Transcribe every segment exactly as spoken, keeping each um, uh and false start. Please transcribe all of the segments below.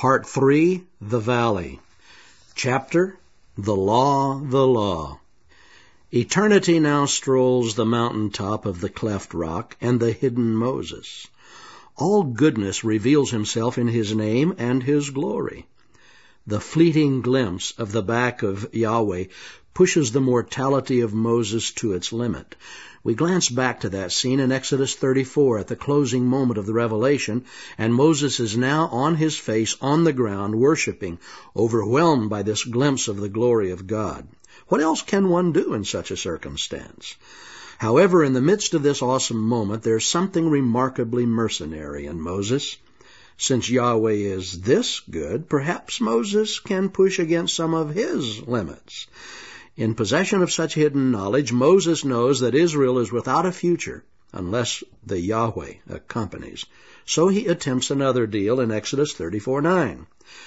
Part three, The Valley. Chapter, The Law, the Law. Eternity now strolls the mountain-top of the cleft rock and the hidden Moses. All goodness reveals himself in his name and his glory. The fleeting glimpse of the back of Yahweh pushes the mortality of Moses to its limit. We glance back to that scene in Exodus thirty-four at the closing moment of the revelation, and Moses is now on his face on the ground worshiping, overwhelmed by this glimpse of the glory of God. What else can one do in such a circumstance? However, in the midst of this awesome moment, there's something remarkably mercenary in Moses. Since Yahweh is this good, perhaps Moses can push against some of his limits. In possession of such hidden knowledge, Moses knows that Israel is without a future unless the Yahweh accompanies. So he attempts another deal in Exodus thirty-four nine.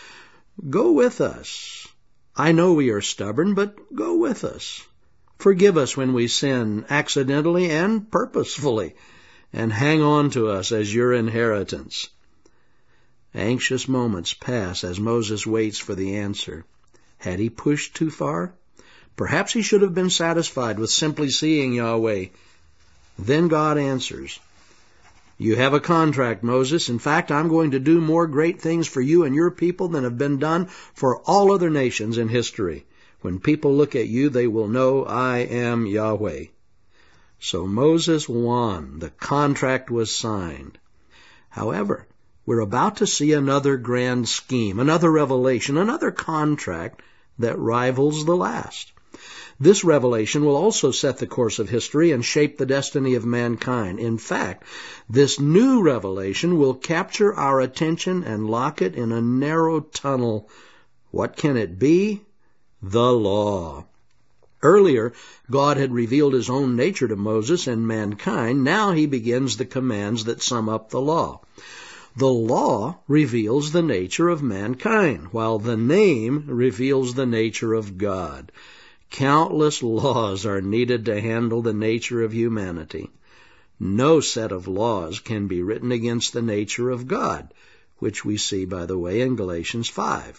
Go with us. I know we are stubborn, but go with us. Forgive us when we sin accidentally and purposefully, and hang on to us as your inheritance. Anxious moments pass as Moses waits for the answer. Had he pushed too far? Perhaps he should have been satisfied with simply seeing Yahweh. Then God answers, You have a contract, Moses. In fact, I'm going to do more great things for you and your people than have been done for all other nations in history. When people look at you, they will know I am Yahweh. So Moses won. The contract was signed. However, we're about to see another grand scheme, another revelation, another contract that rivals the last. This revelation will also set the course of history and shape the destiny of mankind. In fact, this new revelation will capture our attention and lock it in a narrow tunnel. What can it be? The law. Earlier, God had revealed his own nature to Moses and mankind. Now he begins the commands that sum up the law. The law reveals the nature of mankind, while the name reveals the nature of God. Countless laws are needed to handle the nature of humanity. No set of laws can be written against the nature of God, which we see, by the way, in Galatians five.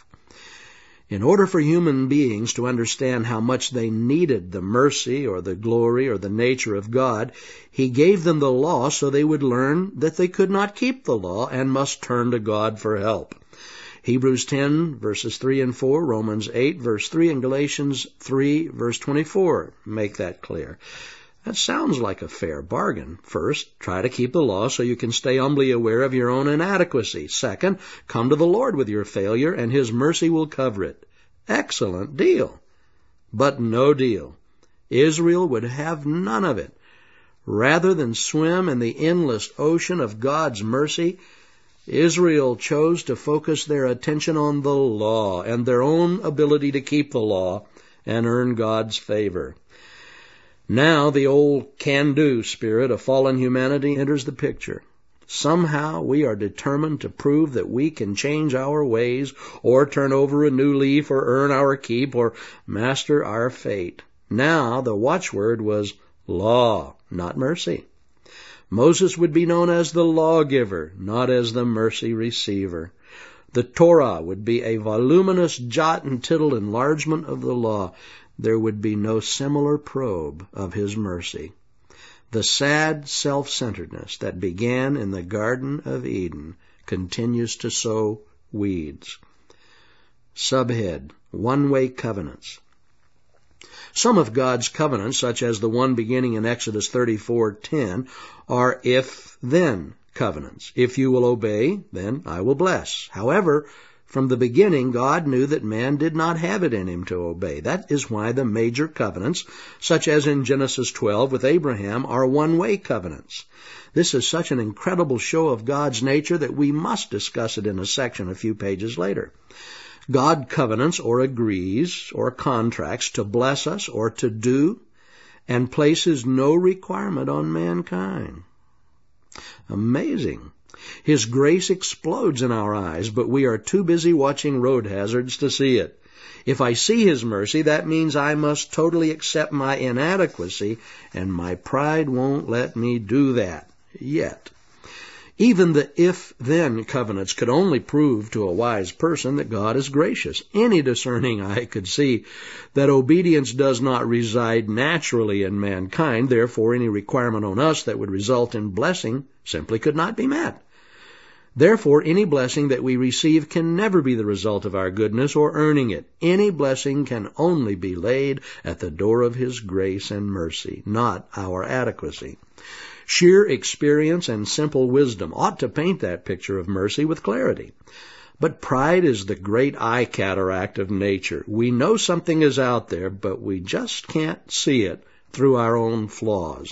In order for human beings to understand how much they needed the mercy or the glory or the nature of God, he gave them the law so they would learn that they could not keep the law and must turn to God for help. Hebrews ten, verses three and four, Romans eight, verse three, and Galatians three, verse twenty-four make that clear. That sounds like a fair bargain. First, try to keep the law so you can stay humbly aware of your own inadequacy. Second, come to the Lord with your failure, and his mercy will cover it. Excellent deal. But no deal. Israel would have none of it. Rather than swim in the endless ocean of God's mercy, Israel chose to focus their attention on the law and their own ability to keep the law and earn God's favor. Now the old can-do spirit of fallen humanity enters the picture. Somehow we are determined to prove that we can change our ways or turn over a new leaf or earn our keep or master our fate. Now the watchword was law, not mercy. Moses would be known as the lawgiver, not as the mercy receiver. The Torah would be a voluminous jot and tittle enlargement of the law. There would be no similar probe of his mercy. The sad self-centeredness that began in the Garden of Eden continues to sow weeds. Subhead, One-Way Covenants. Some of God's covenants, such as the one beginning in Exodus thirty-four ten, are if-then covenants. If you will obey, then I will bless. However, from the beginning, God knew that man did not have it in him to obey. That is why the major covenants, such as in Genesis twelve with Abraham, are one-way covenants. This is such an incredible show of God's nature that we must discuss it in a section a few pages later. God covenants or agrees or contracts to bless us or to do and places no requirement on mankind. Amazing. His grace explodes in our eyes, but we are too busy watching road hazards to see it. If I see his mercy, that means I must totally accept my inadequacy, and my pride won't let me do that yet. Even the if-then covenants could only prove to a wise person that God is gracious. Any discerning eye could see that obedience does not reside naturally in mankind. Therefore, any requirement on us that would result in blessing simply could not be met. Therefore, any blessing that we receive can never be the result of our goodness or earning it. Any blessing can only be laid at the door of His grace and mercy, not our adequacy. Sheer experience and simple wisdom ought to paint that picture of mercy with clarity. But pride is the great eye cataract of nature. We know something is out there, but we just can't see it through our own flaws.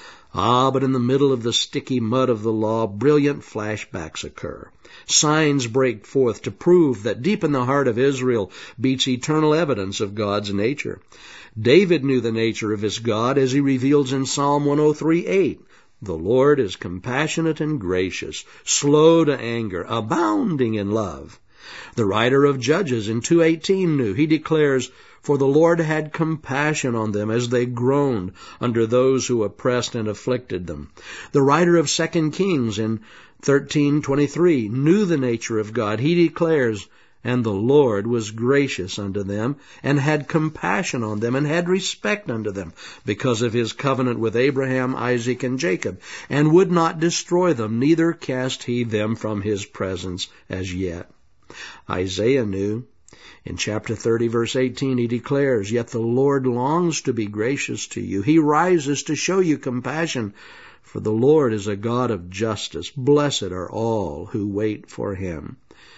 Ah, but in the middle of the sticky mud of the law, brilliant flashbacks occur. Signs break forth to prove that deep in the heart of Israel beats eternal evidence of God's nature. David knew the nature of his God as he reveals in Psalm one oh three eight. The Lord is compassionate and gracious, slow to anger, abounding in love. The writer of Judges in two eighteen knew. He declares, "For the Lord had compassion on them as they groaned under those who oppressed and afflicted them." The writer of Second Kings in thirteen twenty-three knew the nature of God. He declares, "And the Lord was gracious unto them, and had compassion on them, and had respect unto them, because of His covenant with Abraham, Isaac, and Jacob, and would not destroy them, neither cast He them from His presence as yet." Isaiah knew. In chapter thirty, verse eighteen, he declares, "Yet the Lord longs to be gracious to you. He rises to show you compassion, for the Lord is a God of justice. Blessed are all who wait for Him."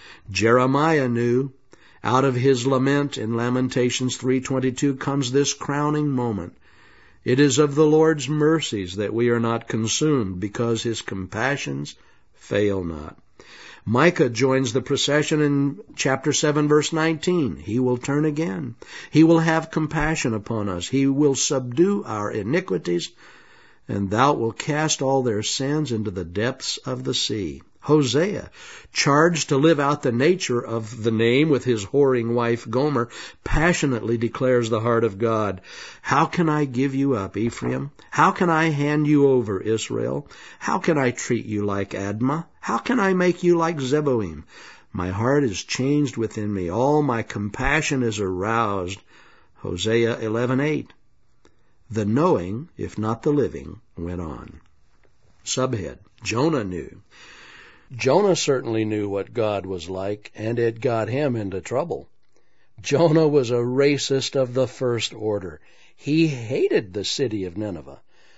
Jeremiah knew. Out of his lament in Lamentations three twenty-two comes this crowning moment. "It is of the Lord's mercies that we are not consumed, because His compassions fail not." Micah joins the procession in chapter seven, verse nineteen. "He will turn again. He will have compassion upon us. He will subdue our iniquities, and thou wilt cast all their sins into the depths of the sea." Hosea, charged to live out the nature of the name with his whoring wife Gomer, passionately declares the heart of God. "How can I give you up, Ephraim? How can I hand you over, Israel? How can I treat you like Admah? How can I make you like Zeboim? My heart is changed within me. All my compassion is aroused." Hosea eleven eight. The knowing, if not the living, went on. Subhead, Jonah knew. Jonah certainly knew what God was like, and it got him into trouble. Jonah was a racist of the first order. He hated the city of Nineveh.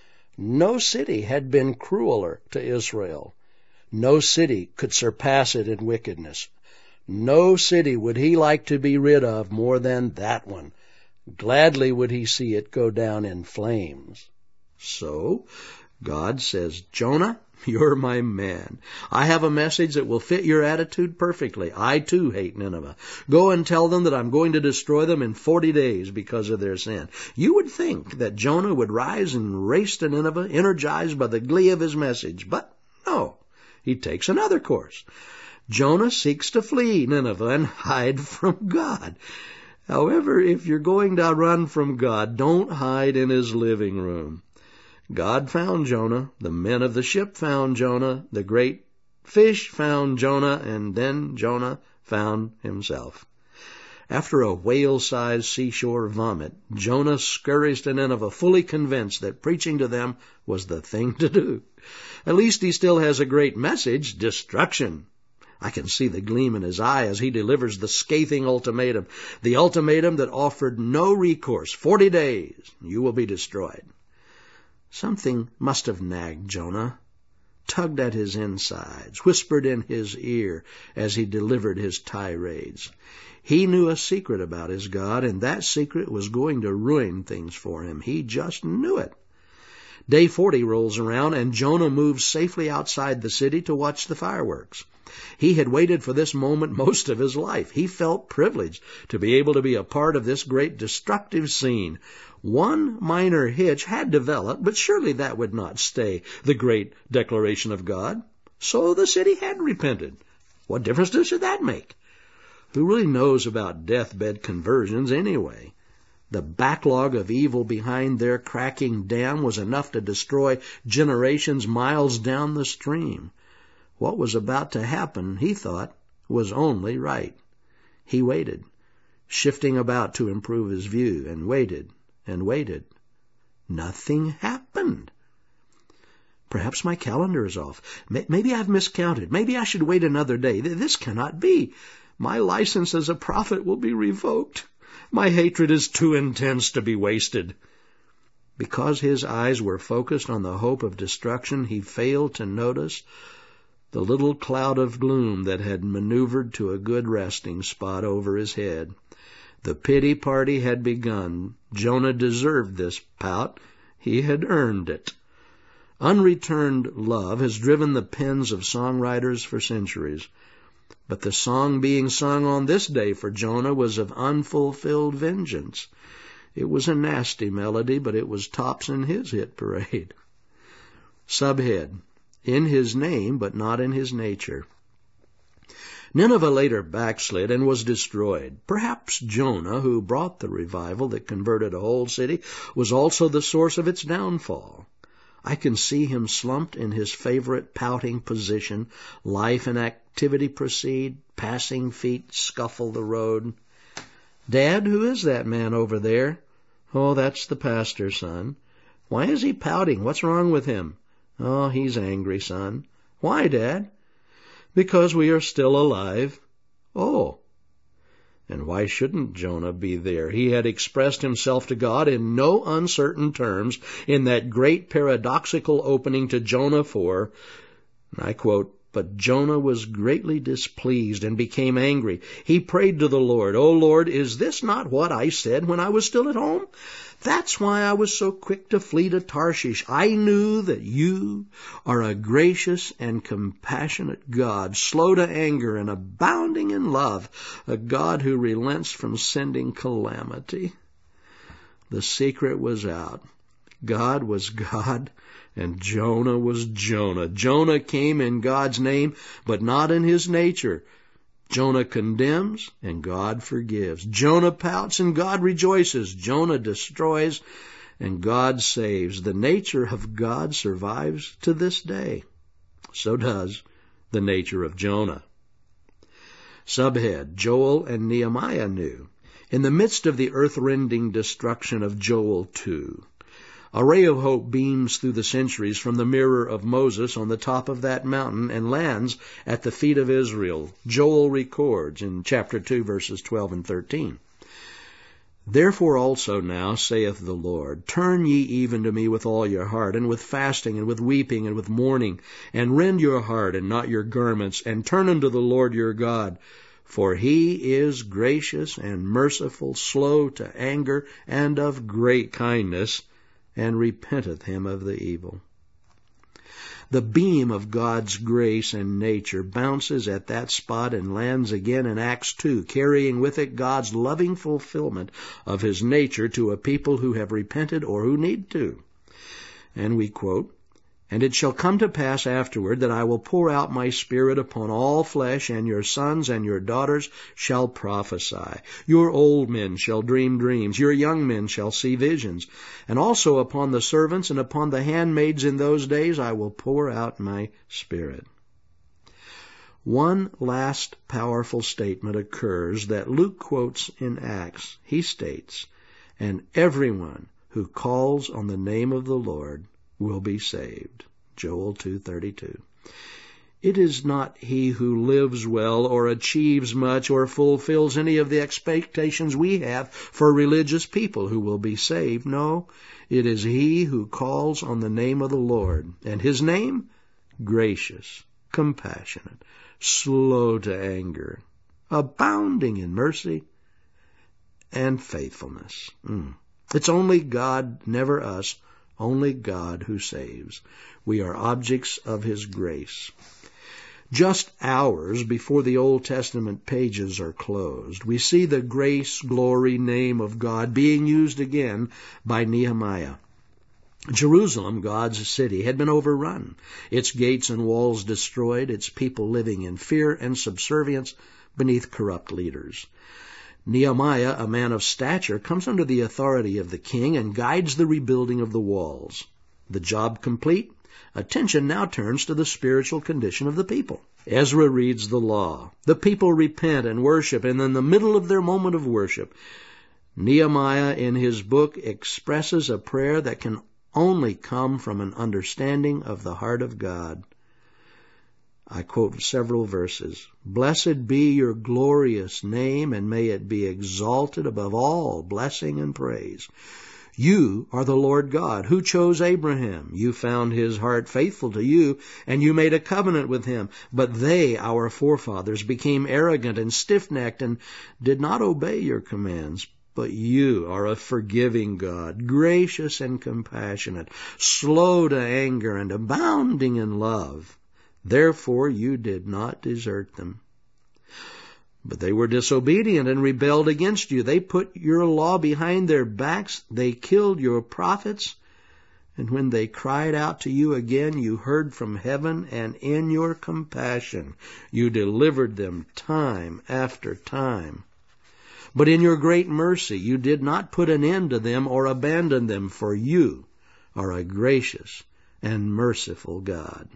No city had been crueler to Israel. No city could surpass it in wickedness. No city would he like to be rid of more than that one. Gladly would he see it go down in flames. So God says, "Jonah, you're my man. I have a message that will fit your attitude perfectly. I too hate Nineveh. Go and tell them that I'm going to destroy them in forty days because of their sin." You would think that Jonah would rise and race to Nineveh, energized by the glee of his message. But no, he takes another course. Jonah seeks to flee Nineveh and hide from God. However, if you're going to run from God, don't hide in His living room. God found Jonah, the men of the ship found Jonah, the great fish found Jonah, and then Jonah found himself. After a whale-sized seashore vomit, Jonah scurries to Nineveh, fully convinced that preaching to them was the thing to do. At least he still has a great message, destruction. I can see the gleam in his eye as he delivers the scathing ultimatum, the ultimatum that offered no recourse. Forty days, you will be destroyed. Something must have nagged Jonah, tugged at his insides, whispered in his ear as he delivered his tirades. He knew a secret about his God, and that secret was going to ruin things for him. He just knew it. Day forty rolls around, and Jonah moves safely outside the city to watch the fireworks. He had waited for this moment most of his life. He felt privileged to be able to be a part of this great destructive scene. One minor hitch had developed, but surely that would not stay the great declaration of God. So the city had repented. What difference does that make? Who really knows about deathbed conversions anyway? The backlog of evil behind their cracking dam was enough to destroy generations miles down the stream. What was about to happen, he thought, was only right. He waited, shifting about to improve his view, and waited and waited. Nothing happened. Perhaps my calendar is off. Maybe I've miscounted. Maybe I should wait another day. This cannot be. My license as a prophet will be revoked. My hatred is too intense to be wasted. Because his eyes were focused on the hope of destruction, he failed to notice the little cloud of gloom that had maneuvered to a good resting spot over his head. The pity party had begun. Jonah deserved this pout. He had earned it. Unreturned love has driven the pens of songwriters for centuries. But the song being sung on this day for Jonah was of unfulfilled vengeance. It was a nasty melody, but it was tops in his hit parade. Subhead: in his name, but not in his nature. Nineveh later backslid and was destroyed. Perhaps Jonah, who brought the revival that converted a whole city, was also the source of its downfall. I can see him slumped in his favorite pouting position. Life and activity proceed. Passing feet scuffle the road. "Dad, who is that man over there?" "Oh, that's the pastor, son." "Why is he pouting? What's wrong with him?" "Oh, he's angry, son." "Why, Dad?" "Because we are still alive." "Oh." And why shouldn't Jonah be there? He had expressed himself to God in no uncertain terms in that great paradoxical opening to Jonah four. I quote, "But Jonah was greatly displeased and became angry. He prayed to the Lord, 'O Lord, is this not what I said when I was still at home? That's why I was so quick to flee to Tarshish. I knew that you are a gracious and compassionate God, slow to anger and abounding in love, a God who relents from sending calamity.'" The secret was out. God was God, and Jonah was Jonah. Jonah came in God's name, but not in his nature. Jonah condemns, and God forgives. Jonah pouts, and God rejoices. Jonah destroys, and God saves. The nature of God survives to this day. So does the nature of Jonah. Subhead: Joel and Nehemiah knew. In the midst of the earth-rending destruction of Joel two, a ray of hope beams through the centuries from the mirror of Moses on the top of that mountain and lands at the feet of Israel. Joel records in chapter two, verses twelve and thirteen. "Therefore also now, saith the Lord, turn ye even to me with all your heart, and with fasting, and with weeping, and with mourning, and rend your heart, and not your garments, and turn unto the Lord your God. For he is gracious and merciful, slow to anger, and of great kindness, and repenteth him of the evil." The beam of God's grace and nature bounces at that spot and lands again in Acts two, carrying with it God's loving fulfillment of his nature to a people who have repented or who need to. And we quote, "And it shall come to pass afterward that I will pour out my Spirit upon all flesh, and your sons and your daughters shall prophesy. Your old men shall dream dreams. Your young men shall see visions. And also upon the servants and upon the handmaids in those days I will pour out my Spirit." One last powerful statement occurs that Luke quotes in Acts. He states, "And everyone who calls on the name of the Lord will be saved." Joel two thirty-two. It is not he who lives well or achieves much or fulfills any of the expectations we have for religious people who will be saved. No, it is he who calls on the name of the Lord. And his name? Gracious, compassionate, slow to anger, abounding in mercy and faithfulness. Mm. It's only God, never us, only God who saves. We are objects of his grace. Just hours before the Old Testament pages are closed, we see the grace, glory, name of God being used again by Nehemiah. Jerusalem, God's city, had been overrun, its gates and walls destroyed, its people living in fear and subservience beneath corrupt leaders. Nehemiah, a man of stature, comes under the authority of the king and guides the rebuilding of the walls. The job complete, Attention now turns to the spiritual condition of the people. Ezra reads the law. The people repent and worship, and in the middle of their moment of worship, Nehemiah in his book expresses a prayer that can only come from an understanding of the heart of God. I quote several verses. Blessed be your glorious name, and may it be exalted above all blessing and praise. You are the Lord God, who chose Abraham. You found his heart faithful to you, and you made a covenant with him. But they, our forefathers, became arrogant and stiff-necked and did not obey your commands. But you are a forgiving God, gracious and compassionate, slow to anger and abounding in love. Therefore you did not desert them. But they were disobedient and rebelled against you. They put your law behind their backs. They killed your prophets. And when they cried out to you again, you heard from heaven, and in your compassion you delivered them time after time. But in your great mercy you did not put an end to them or abandon them, for you are a gracious and merciful God.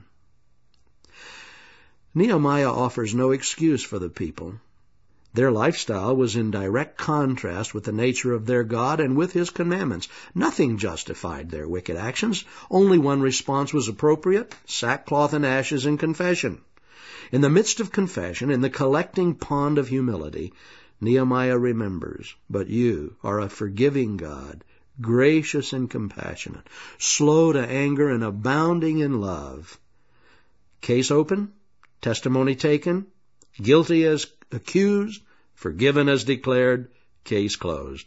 Nehemiah offers no excuse for the people. Their lifestyle was in direct contrast with the nature of their God and with his commandments. Nothing justified their wicked actions. Only one response was appropriate: sackcloth and ashes and confession. In the midst of confession, in the collecting pond of humility, Nehemiah remembers, but you are a forgiving God, gracious and compassionate, slow to anger and abounding in love. Case open, testimony taken, guilty as accused, forgiven as declared, case closed.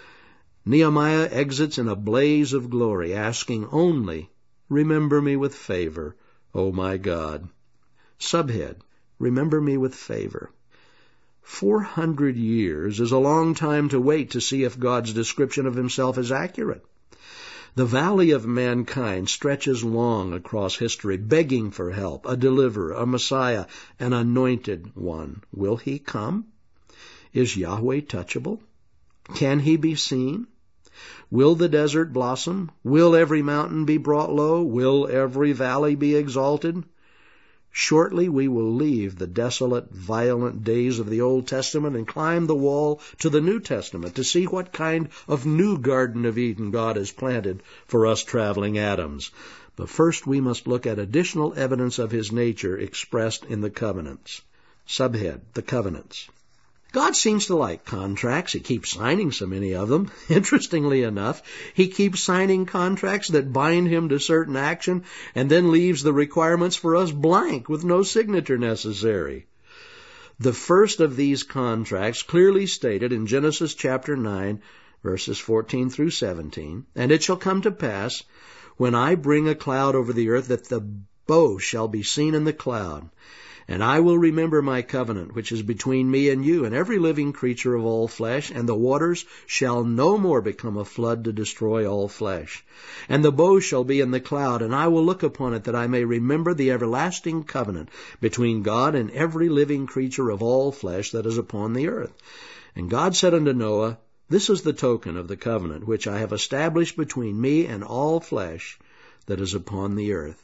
Nehemiah exits in a blaze of glory, asking only, remember me with favor, O my God. Subhead, remember me with favor. Four hundred years is a long time to wait to see if God's description of himself is accurate. The valley of mankind stretches long across history, begging for help, a deliverer, a Messiah, an anointed one. Will he come? Is Yahweh touchable? Can he be seen? Will the desert blossom? Will every mountain be brought low? Will every valley be exalted? Shortly we will leave the desolate, violent days of the Old Testament and climb the wall to the New Testament to see what kind of new Garden of Eden God has planted for us traveling atoms. But first we must look at additional evidence of his nature expressed in the covenants. Subhead, the covenants. God seems to like contracts. He keeps signing so many of them. Interestingly enough, he keeps signing contracts that bind him to certain action and then leaves the requirements for us blank with no signature necessary. The first of these contracts clearly stated in Genesis chapter nine, verses fourteen through seventeen, and it shall come to pass, when I bring a cloud over the earth, that the bow shall be seen in the cloud. And I will remember my covenant, which is between me and you and every living creature of all flesh, and the waters shall no more become a flood to destroy all flesh. And the bow shall be in the cloud, and I will look upon it, that I may remember the everlasting covenant between God and every living creature of all flesh that is upon the earth. And God said unto Noah, this is the token of the covenant which I have established between me and all flesh that is upon the earth.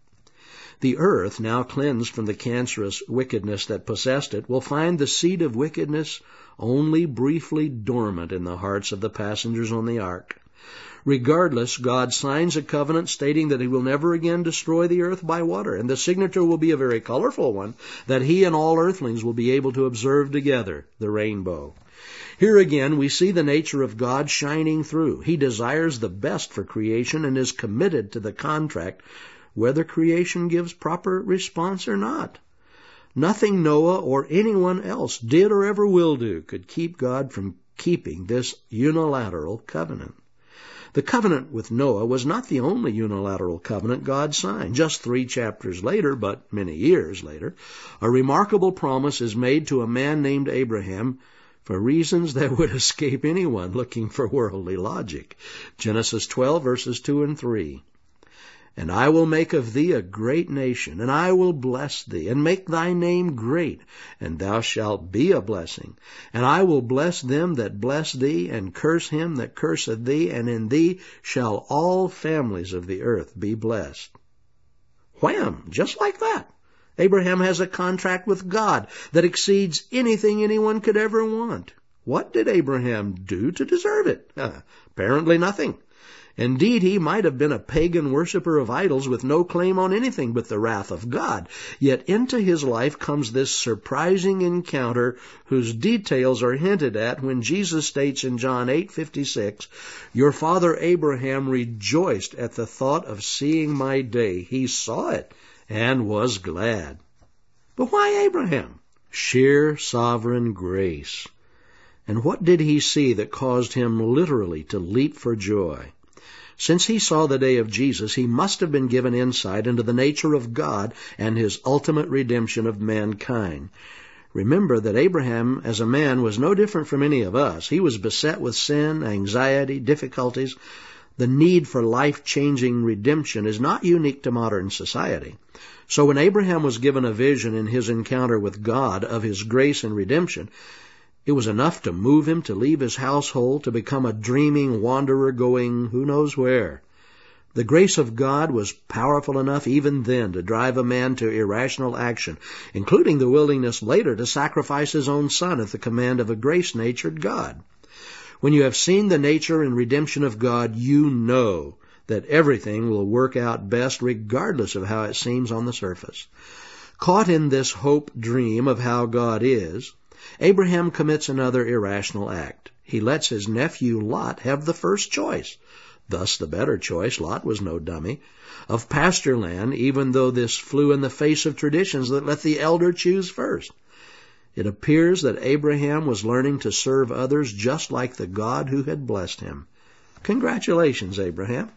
The earth, now cleansed from the cancerous wickedness that possessed it, will find the seed of wickedness only briefly dormant in the hearts of the passengers on the ark. Regardless, God signs a covenant stating that he will never again destroy the earth by water, and the signature will be a very colorful one that he and all earthlings will be able to observe together, the rainbow. Here again we see the nature of God shining through. He desires the best for creation and is committed to the contract, whether creation gives proper response or not. Nothing Noah or anyone else did or ever will do could keep God from keeping this unilateral covenant. The covenant with Noah was not the only unilateral covenant God signed. Just three chapters later, but many years later, a remarkable promise is made to a man named Abraham for reasons that would escape anyone looking for worldly logic. Genesis twelve, verses two and three. And I will make of thee a great nation, and I will bless thee, and make thy name great, and thou shalt be a blessing. And I will bless them that bless thee, and curse him that curseth thee, and in thee shall all families of the earth be blessed. Wham! Just like that. Abraham has a contract with God that exceeds anything anyone could ever want. What did Abraham do to deserve it? Uh, apparently nothing. Indeed, he might have been a pagan worshiper of idols with no claim on anything but the wrath of God. Yet into his life comes this surprising encounter whose details are hinted at when Jesus states in John eight fifty-six, "Your father Abraham rejoiced at the thought of seeing my day. He saw it and was glad." But why Abraham? Sheer sovereign grace. And what did he see that caused him literally to leap for joy? Since he saw the day of Jesus, he must have been given insight into the nature of God and his ultimate redemption of mankind. Remember that Abraham, as a man, was no different from any of us. He was beset with sin, anxiety, difficulties. The need for life-changing redemption is not unique to modern society. So when Abraham was given a vision in his encounter with God of his grace and redemption, it was enough to move him to leave his household, to become a dreaming wanderer going who knows where. The grace of God was powerful enough even then to drive a man to irrational action, including the willingness later to sacrifice his own son at the command of a grace-natured God. When you have seen the nature and redemption of God, you know that everything will work out best regardless of how it seems on the surface. Caught in this hope dream of how God is, Abraham commits another irrational act. He lets his nephew Lot have the first choice, thus the better choice, Lot was no dummy, of pasture land, even though this flew in the face of traditions that let the elder choose first. It appears that Abraham was learning to serve others just like the God who had blessed him. Congratulations, Abraham.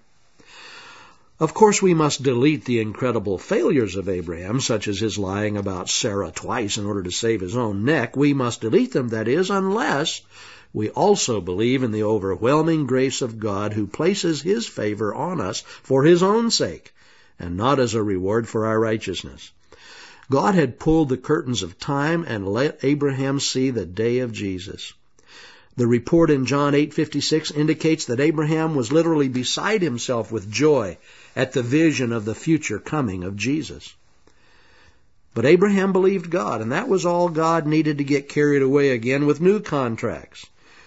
Of course, we must delete the incredible failures of Abraham, such as his lying about Sarah twice in order to save his own neck. We must delete them, that is, unless we also believe in the overwhelming grace of God who places his favor on us for his own sake, and not as a reward for our righteousness. God had pulled the curtains of time and let Abraham see the day of Jesus. The report in John eight fifty-six indicates that Abraham was literally beside himself with joy at the vision of the future coming of Jesus. But Abraham believed God, and that was all God needed to get carried away again with new contracts.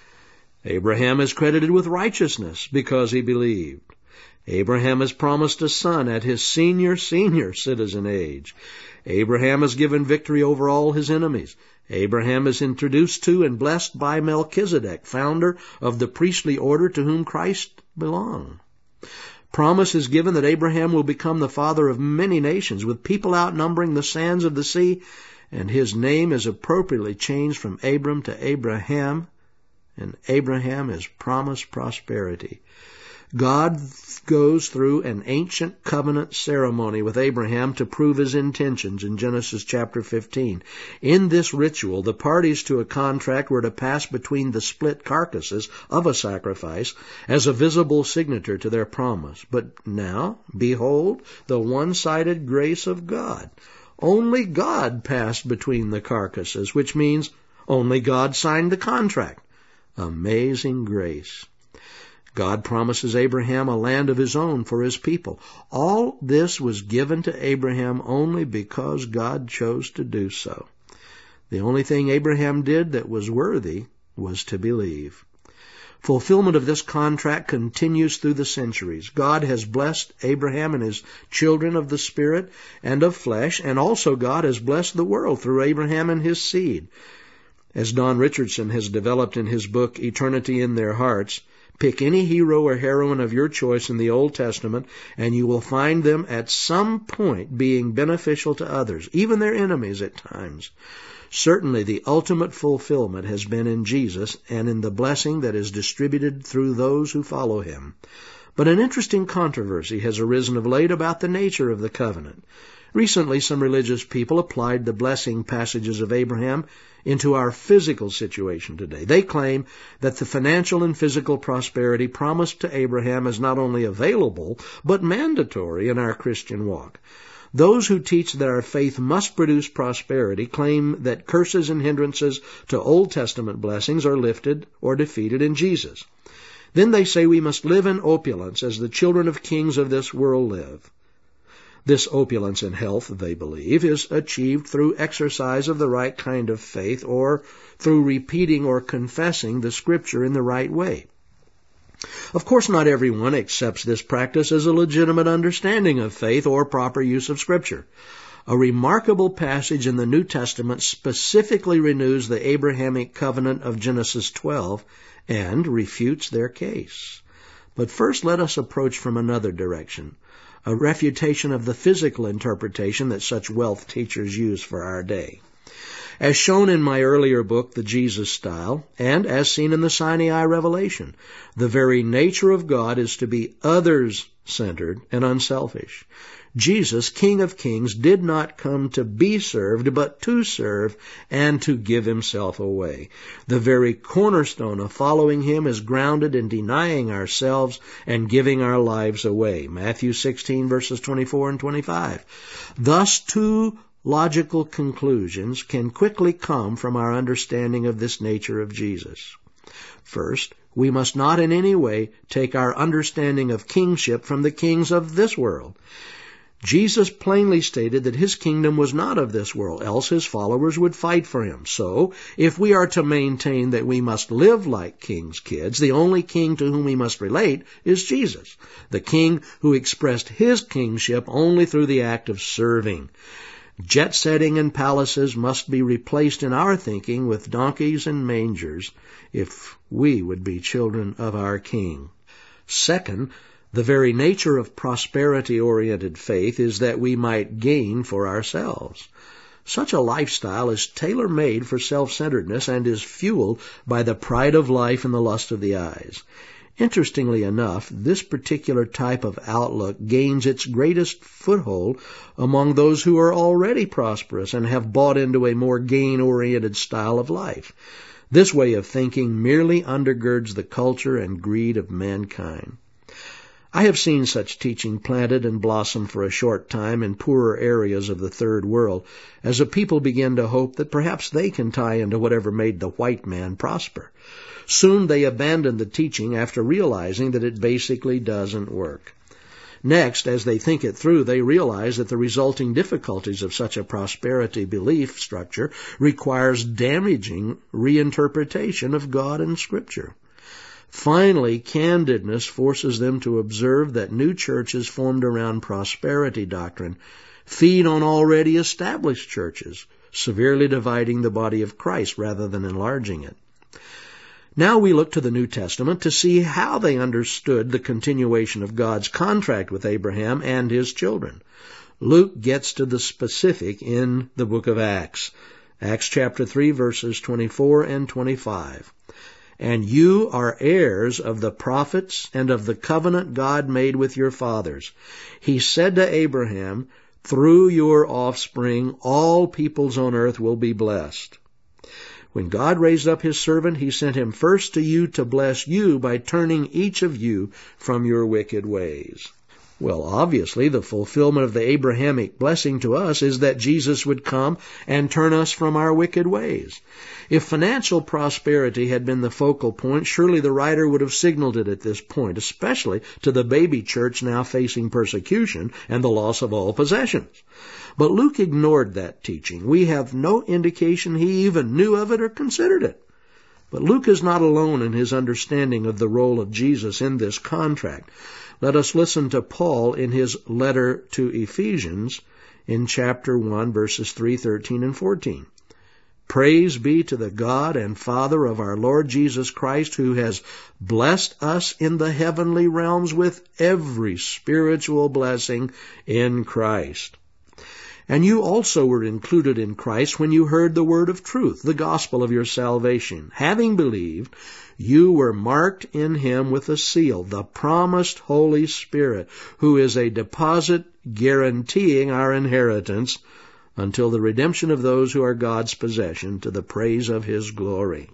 Abraham is credited with righteousness because he believed. Abraham is promised a son at his senior, senior citizen age. Abraham is given victory over all his enemies. Abraham is introduced to and blessed by Melchizedek, founder of the priestly order to whom Christ belonged. Promise is given that Abraham will become the father of many nations, with people outnumbering the sands of the sea, and his name is appropriately changed from Abram to Abraham, and Abraham is promised prosperity. God goes through an ancient covenant ceremony with Abraham to prove his intentions in Genesis chapter fifteen. In this ritual, the parties to a contract were to pass between the split carcasses of a sacrifice as a visible signature to their promise. But now, behold, the one-sided grace of God. Only God passed between the carcasses, which means only God signed the contract. Amazing grace. God promises Abraham a land of his own for his people. All this was given to Abraham only because God chose to do so. The only thing Abraham did that was worthy was to believe. Fulfillment of this contract continues through the centuries. God has blessed Abraham and his children of the Spirit and of flesh, and also God has blessed the world through Abraham and his seed. As Don Richardson has developed in his book, Eternity in Their Hearts, pick any hero or heroine of your choice in the Old Testament, and you will find them at some point being beneficial to others, even their enemies at times. Certainly the ultimate fulfillment has been in Jesus and in the blessing that is distributed through those who follow him. But an interesting controversy has arisen of late about the nature of the covenant. Recently, some religious people applied the blessing passages of Abraham into our physical situation today. They claim that the financial and physical prosperity promised to Abraham is not only available, but mandatory in our Christian walk. Those who teach that our faith must produce prosperity claim that curses and hindrances to Old Testament blessings are lifted or defeated in Jesus. Then they say we must live in opulence as the children of kings of this world live. This opulence in health, they believe, is achieved through exercise of the right kind of faith or through repeating or confessing the Scripture in the right way. Of course, not everyone accepts this practice as a legitimate understanding of faith or proper use of Scripture. A remarkable passage in the New Testament specifically renews the Abrahamic covenant of Genesis twelve and refutes their case. But first let us approach from another direction, a refutation of the physical interpretation that such wealth teachers use for our day. As shown in my earlier book, The Jesus Style, and as seen in the Sinai Revelation, the very nature of God is to be others-centered and unselfish. Jesus, King of Kings, did not come to be served, but to serve and to give himself away. The very cornerstone of following him is grounded in denying ourselves and giving our lives away. Matthew sixteen, verses twenty-four and twenty-five. Thus, two logical conclusions can quickly come from our understanding of this nature of Jesus. First, we must not in any way take our understanding of kingship from the kings of this world. Jesus plainly stated that his kingdom was not of this world, else his followers would fight for him. So, if we are to maintain that we must live like king's kids, the only king to whom we must relate is Jesus, the king who expressed his kingship only through the act of serving. Jet-setting and palaces must be replaced in our thinking with donkeys and mangers if we would be children of our King. Second, the very nature of prosperity-oriented faith is that we might gain for ourselves. Such a lifestyle is tailor-made for self-centeredness and is fueled by the pride of life and the lust of the eyes. Interestingly enough, this particular type of outlook gains its greatest foothold among those who are already prosperous and have bought into a more gain-oriented style of life. This way of thinking merely undergirds the culture and greed of mankind. I have seen such teaching planted and blossom for a short time in poorer areas of the Third World, as a people begin to hope that perhaps they can tie into whatever made the white man prosper. Soon they abandon the teaching after realizing that it basically doesn't work. Next, as they think it through, they realize that the resulting difficulties of such a prosperity belief structure requires damaging reinterpretation of God and Scripture. Finally, candidness forces them to observe that new churches formed around prosperity doctrine feed on already established churches, severely dividing the body of Christ rather than enlarging it. Now we look to the New Testament to see how they understood the continuation of God's contract with Abraham and his children. Luke gets to the specific in the book of Acts. Acts chapter three, verses twenty-four and twenty-five. And you are heirs of the prophets and of the covenant God made with your fathers. He said to Abraham, through your offspring all peoples on earth will be blessed. When God raised up his servant, he sent him first to you to bless you by turning each of you from your wicked ways. Well, obviously, the fulfillment of the Abrahamic blessing to us is that Jesus would come and turn us from our wicked ways. If financial prosperity had been the focal point, surely the writer would have signaled it at this point, especially to the baby church now facing persecution and the loss of all possessions. But Luke ignored that teaching. We have no indication he even knew of it or considered it. But Luke is not alone in his understanding of the role of Jesus in this contract. Let us listen to Paul in his letter to Ephesians in chapter one, verses three, thirteen, and fourteen. Praise be to the God and Father of our Lord Jesus Christ, who has blessed us in the heavenly realms with every spiritual blessing in Christ. And you also were included in Christ when you heard the word of truth, the gospel of your salvation. Having believed, you were marked in him with a seal, the promised Holy Spirit, who is a deposit guaranteeing our inheritance until the redemption of those who are God's possession, to the praise of his glory.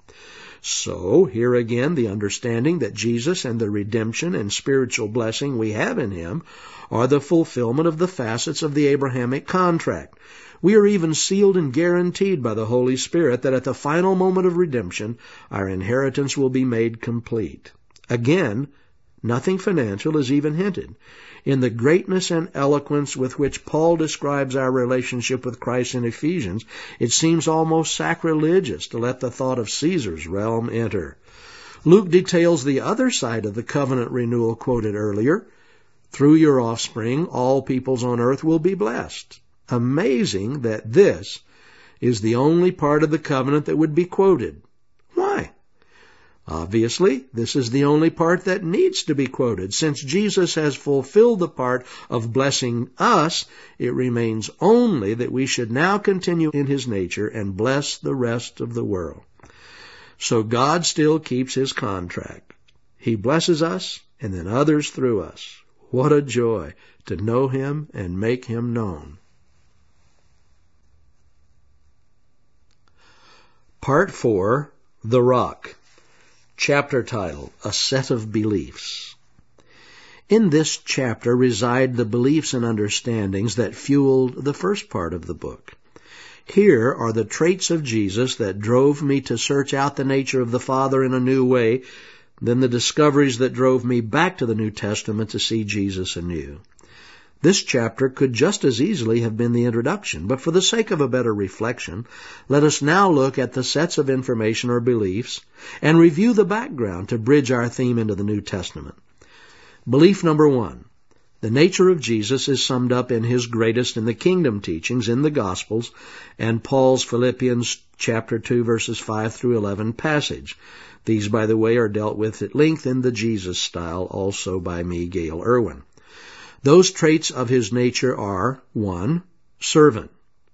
So, here again, the understanding that Jesus and the redemption and spiritual blessing we have in him are the fulfillment of the facets of the Abrahamic contract. We are even sealed and guaranteed by the Holy Spirit that at the final moment of redemption, our inheritance will be made complete. Again, Nothing financial is even hinted. In the greatness and eloquence with which Paul describes our relationship with Christ in Ephesians, it seems almost sacrilegious to let the thought of Caesar's realm enter. Luke details the other side of the covenant renewal quoted earlier. Through your offspring, all peoples on earth will be blessed. Amazing that this is the only part of the covenant that would be quoted. Why? Obviously, this is the only part that needs to be quoted. Since Jesus has fulfilled the part of blessing us, it remains only that we should now continue in his nature and bless the rest of the world. So God still keeps his contract. He blesses us and then others through us. What a joy to know him and make him known. Part four, The Rock. Chapter title, A Set of Beliefs. In this chapter reside the beliefs and understandings that fueled the first part of the book. Here are the traits of Jesus that drove me to search out the nature of the Father in a new way, then the discoveries that drove me back to the New Testament to see Jesus anew. This chapter could just as easily have been the introduction, but for the sake of a better reflection, let us now look at the sets of information or beliefs and review the background to bridge our theme into the New Testament. Belief number one. The nature of Jesus is summed up in his greatest in the kingdom teachings in the Gospels and Paul's Philippians chapter two verses five through eleven passage. These, by the way, are dealt with at length in the Jesus style, also by me, Gail Irwin. Those traits of his nature are, one, servant.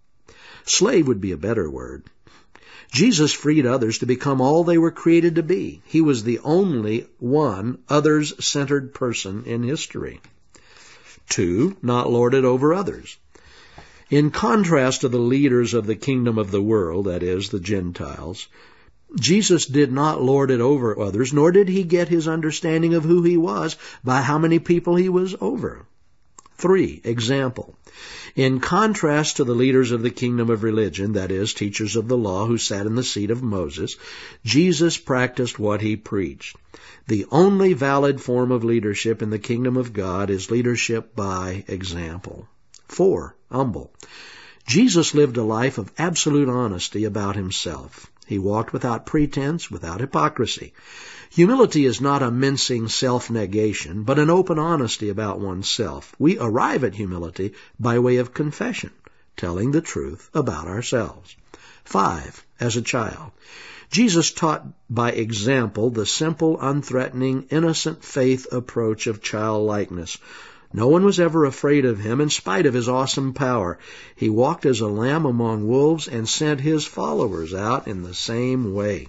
Slave would be a better word. Jesus freed others to become all they were created to be. He was the only one others-centered person in history. Two, not lorded over others. In contrast to the leaders of the kingdom of the world, that is, the Gentiles, Jesus did not lord it over others, nor did he get his understanding of who he was by how many people he was over. Three, example. In contrast to the leaders of the kingdom of religion, that is, teachers of the law who sat in the seat of Moses, Jesus practiced what he preached. The only valid form of leadership in the kingdom of God is leadership by example. Four, humble. Jesus lived a life of absolute honesty about himself. He walked without pretense, without hypocrisy. Humility is not a mincing self-negation, but an open honesty about oneself. We arrive at humility by way of confession, telling the truth about ourselves. Five, as a child. Jesus taught by example the simple, unthreatening, innocent faith approach of childlikeness. No one was ever afraid of him in spite of his awesome power. He walked as a lamb among wolves and sent his followers out in the same way.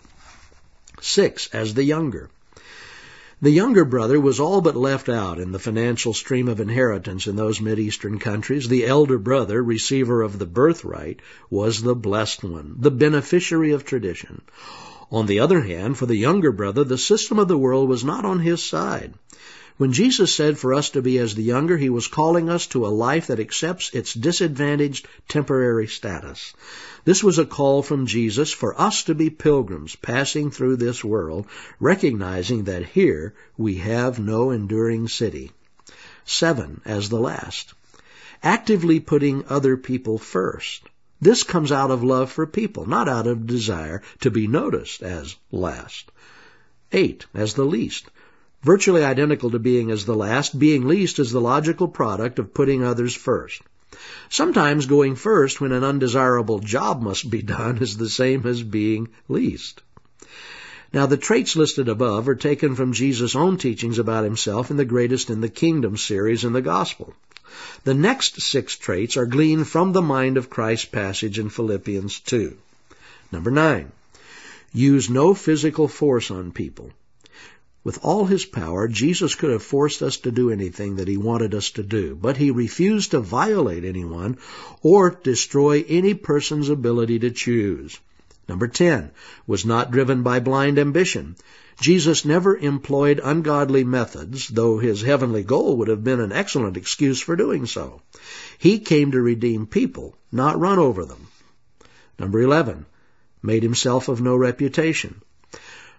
Six, as the younger. The younger brother was all but left out in the financial stream of inheritance in those Mideastern countries. The elder brother, receiver of the birthright, was the blessed one, the beneficiary of tradition. On the other hand, for the younger brother, the system of the world was not on his side. When Jesus said for us to be as the younger, he was calling us to a life that accepts its disadvantaged temporary status. This was a call from Jesus for us to be pilgrims passing through this world, recognizing that here we have no enduring city. Seven, as the last. Actively putting other people first. This comes out of love for people, not out of desire to be noticed as last. Eight, as the least. Virtually identical to being as the last, being least is the logical product of putting others first. Sometimes going first when an undesirable job must be done is the same as being least. Now, the traits listed above are taken from Jesus' own teachings about himself in the Greatest in the Kingdom series in the Gospel. The next six traits are gleaned from the mind of Christ passage in Philippians two. Number nine, use no physical force on people. With all his power, Jesus could have forced us to do anything that he wanted us to do, but he refused to violate anyone or destroy any person's ability to choose. Number ten, was not driven by blind ambition. Jesus never employed ungodly methods, though his heavenly goal would have been an excellent excuse for doing so. He came to redeem people, not run over them. Number eleven, made himself of no reputation.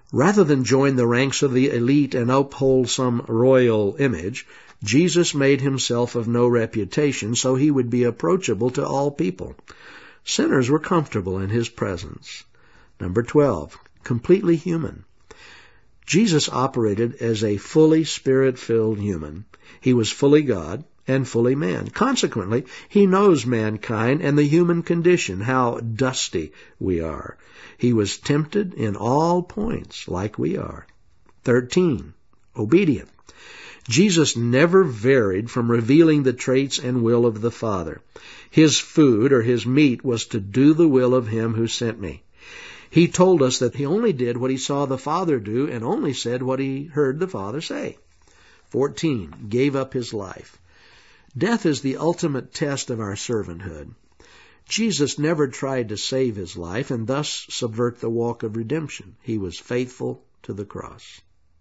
Rather than join the ranks of the elite and uphold some royal image, Jesus made himself of no reputation so he would be approachable to all people. Sinners were comfortable in his presence. Number twelve, completely human. Jesus operated as a fully Spirit-filled human. He was fully God and fully man. Consequently, he knows mankind and the human condition, how dusty we are. He was tempted in all points like we are. Thirteen, obedient. Jesus never varied from revealing the traits and will of the Father. His food or his meat was to do the will of him who sent me. He told us that he only did what he saw the Father do and only said what he heard the Father say. Fourteen, gave up his life. Death is the ultimate test of our servanthood. Jesus never tried to save his life and thus subvert the walk of redemption. He was faithful to the cross.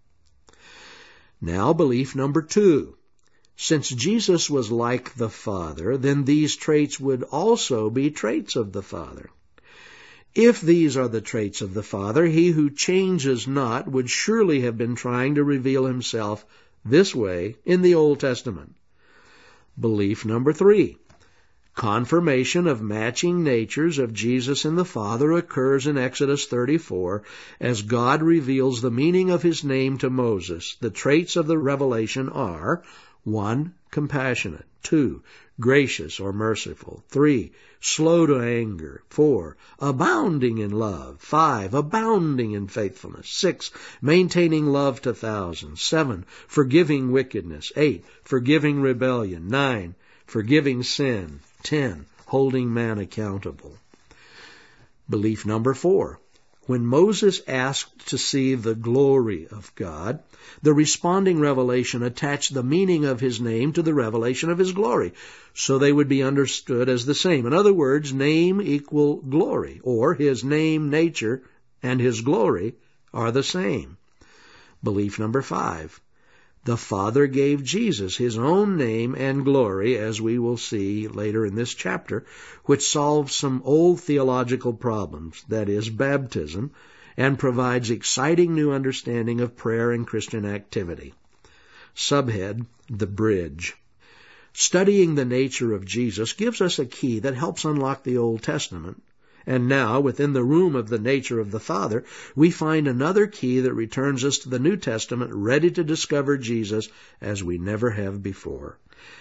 Now, belief number two. Since Jesus was like the Father, then these traits would also be traits of the Father. If these are the traits of the Father, he who changes not would surely have been trying to reveal himself this way in the Old Testament. Belief number three. Confirmation of matching natures of Jesus and the Father occurs in Exodus thirty-four as God reveals the meaning of his name to Moses. The traits of the revelation are one. Compassionate. two. Gracious or merciful. three. Slow to anger. four. Abounding in love. five. Abounding in faithfulness. six. Maintaining love to thousands. seven. Forgiving wickedness. eight. Forgiving rebellion. nine. Forgiving sin. ten. Holding man accountable. Belief number four. When Moses asked to see the glory of God, the responding revelation attached the meaning of his name to the revelation of his glory, so they would be understood as the same. In other words, name equal glory, or his name, nature, and his glory are the same. Belief number five. The Father gave Jesus his own name and glory, as we will see later in this chapter, which solves some old theological problems, that is, baptism, and provides exciting new understanding of prayer and Christian activity. Subhead, the bridge. Studying the nature of Jesus gives us a key that helps unlock the Old Testament. And now, within the room of the nature of the Father, we find another key that returns us to the New Testament, ready to discover Jesus as we never have before.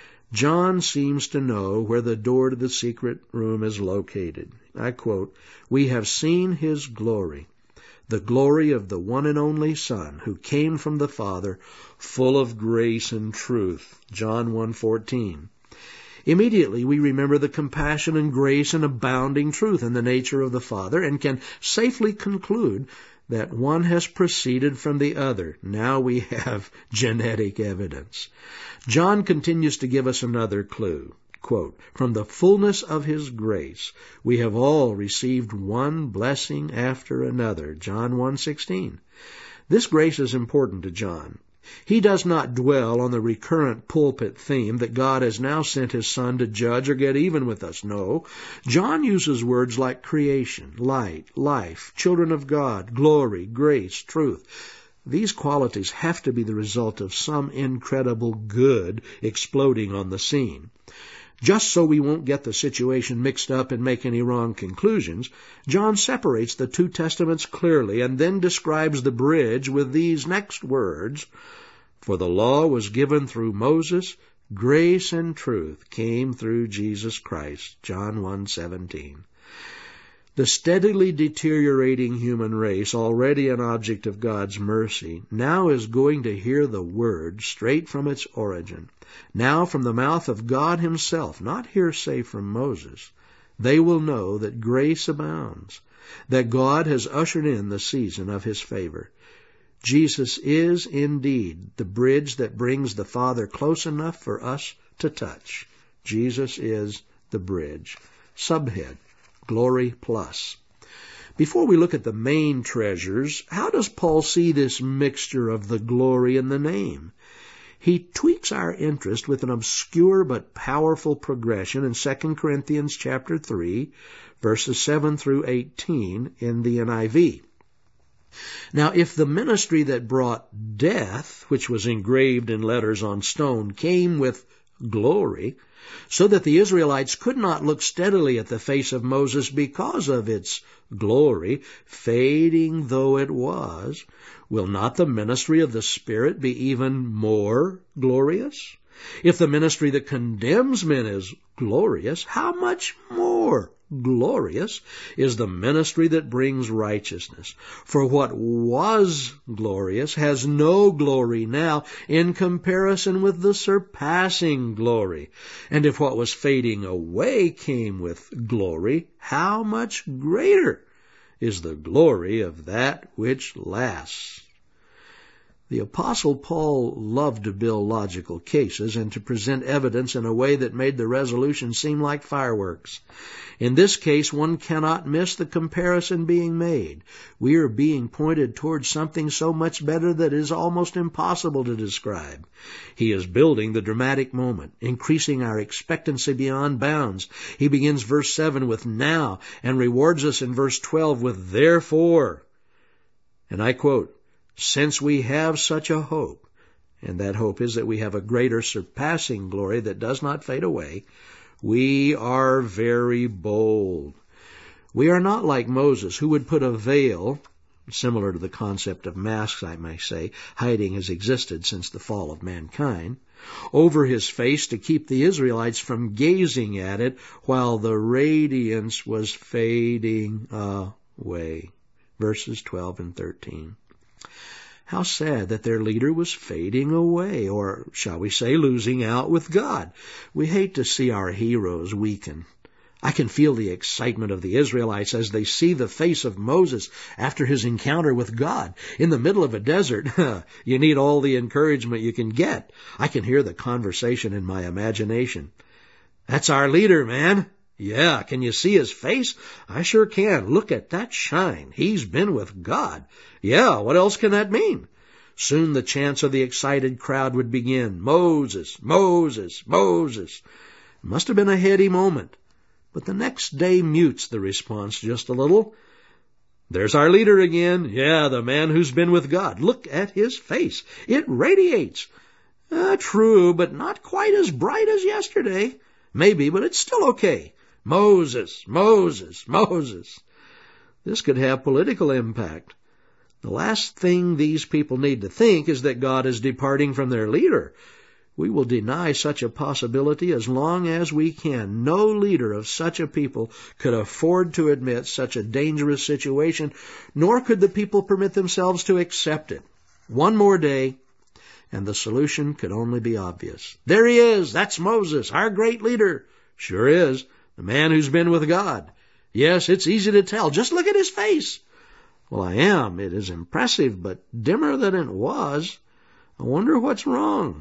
John seems to know where the door to the secret room is located. I quote, "We have seen his glory, the glory of the one and only Son, who came from the Father, full of grace and truth." John one fourteen. Immediately we remember the compassion and grace and abounding truth in the nature of the Father and can safely conclude that one has proceeded from the other. Now we have genetic evidence. John continues to give us another clue. Quote, "From the fullness of his grace we have all received one blessing after another." John one sixteen. This grace is important to John. He does not dwell on the recurrent pulpit theme that God has now sent his Son to judge or get even with us. No, John uses words like creation, light, life, children of God, glory, grace, truth. These qualities have to be the result of some incredible good exploding on the scene. Just so we won't get the situation mixed up and make any wrong conclusions, John separates the two testaments clearly and then describes the bridge with these next words, "For the law was given through Moses, grace and truth came through Jesus Christ." John one seventeen. The steadily deteriorating human race, already an object of God's mercy, now is going to hear the word straight from its origin. Now from the mouth of God himself, not hearsay from Moses. They will know that grace abounds, that God has ushered in the season of his favor. Jesus is indeed the bridge that brings the Father close enough for us to touch. Jesus is the bridge. Subhead, Glory Plus. Before we look at the main treasures, how does Paul see this mixture of the glory and the name? He tweaks our interest with an obscure but powerful progression in Second Corinthians chapter three, verses seven through eighteen in the N I V. Now, if the ministry that brought death, which was engraved in letters on stone, came with glory, so that the Israelites could not look steadily at the face of Moses because of its glory, fading though it was, will not the ministry of the Spirit be even more glorious? If the ministry that condemns men is glorious, how much more glorious is the ministry that brings righteousness? For what was glorious has no glory now in comparison with the surpassing glory. And if what was fading away came with glory, how much greater is the glory of that which lasts? The Apostle Paul loved to build logical cases and to present evidence in a way that made the resolution seem like fireworks. In this case, one cannot miss the comparison being made. We are being pointed towards something so much better that it is almost impossible to describe. He is building the dramatic moment, increasing our expectancy beyond bounds. He begins verse seven with now and rewards us in verse twelve with therefore. And I quote, "Since we have such a hope," and that hope is that we have a greater surpassing glory that does not fade away, "we are very bold." We are not like Moses, who would put a veil, similar to the concept of masks, I may say, hiding has existed since the fall of mankind, over his face to keep the Israelites from gazing at it while the radiance was fading away. Verses twelve and thirteen. How sad that their leader was fading away, or shall we say losing out with God. We hate to see our heroes weaken. I can feel the excitement of the Israelites as they see the face of Moses after his encounter with God. In the middle of a desert, you need all the encouragement you can get. I can hear the conversation in my imagination. "That's our leader, man." "Yeah, can you see his face?" "I sure can. Look at that shine. He's been with God." "Yeah, what else can that mean?" Soon the chants of the excited crowd would begin. Moses, Moses, Moses. It must have been a heady moment. But the next day mutes the response just a little. "There's our leader again. Yeah, the man who's been with God. Look at his face. It radiates." Uh, true, but not quite as bright as yesterday. Maybe, but it's still okay. Moses, Moses, Moses. This could have political impact. The last thing these people need to think is that God is departing from their leader. We will deny such a possibility as long as we can. No leader of such a people could afford to admit such a dangerous situation, nor could the people permit themselves to accept it. One more day, and the solution could only be obvious. There he is. That's Moses, our great leader. Sure is. The man who's been with God. Yes, it's easy to tell. Just look at his face. Well, I am. It is impressive, but dimmer than it was. I wonder what's wrong.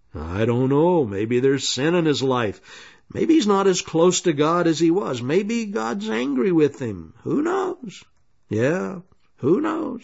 I don't know. Maybe there's sin in his life. Maybe he's not as close to God as he was. Maybe God's angry with him. Who knows? Yeah, who knows?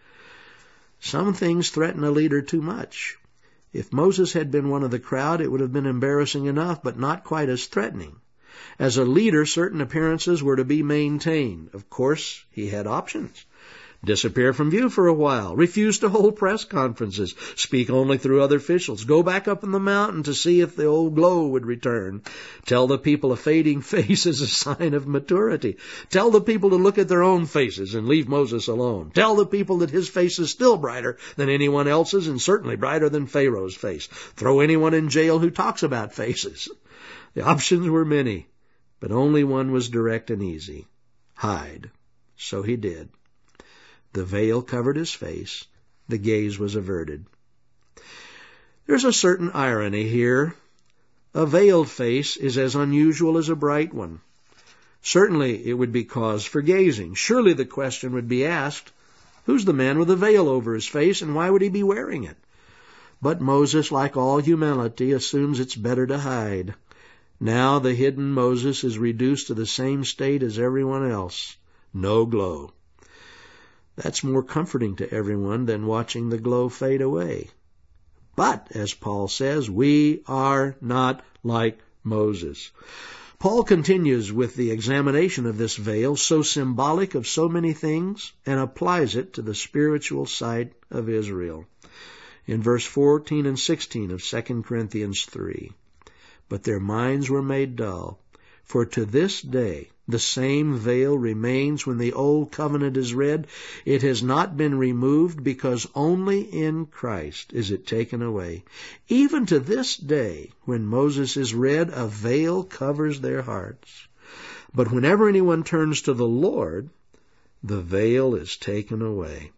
Some things threaten a leader too much. If Moses had been one of the crowd, it would have been embarrassing enough, but not quite as threatening. As a leader, certain appearances were to be maintained. Of course, he had options. Disappear from view for a while, refuse to hold press conferences, speak only through other officials, go back up in the mountain to see if the old glow would return, tell the people a fading face is a sign of maturity, tell the people to look at their own faces and leave Moses alone, tell the people that his face is still brighter than anyone else's and certainly brighter than Pharaoh's face, throw anyone in jail who talks about faces. The options were many, but only one was direct and easy. Hide. So he did. The veil covered his face. The gaze was averted. There's a certain irony here. A veiled face is as unusual as a bright one. Certainly it would be cause for gazing. Surely the question would be asked, who's the man with a veil over his face and why would he be wearing it? But Moses, like all humanity, assumes it's better to hide. Now the hidden Moses is reduced to the same state as everyone else. No glow. That's more comforting to everyone than watching the glow fade away. But, as Paul says, we are not like Moses. Paul continues with the examination of this veil, so symbolic of so many things, and applies it to the spiritual sight of Israel. In verse fourteen and sixteen of Second Corinthians three, "But their minds were made dull, for to this day the same veil remains when the old covenant is read. It has not been removed, because only in Christ is it taken away. Even to this day, when Moses is read, a veil covers their hearts. But whenever anyone turns to the Lord, the veil is taken away."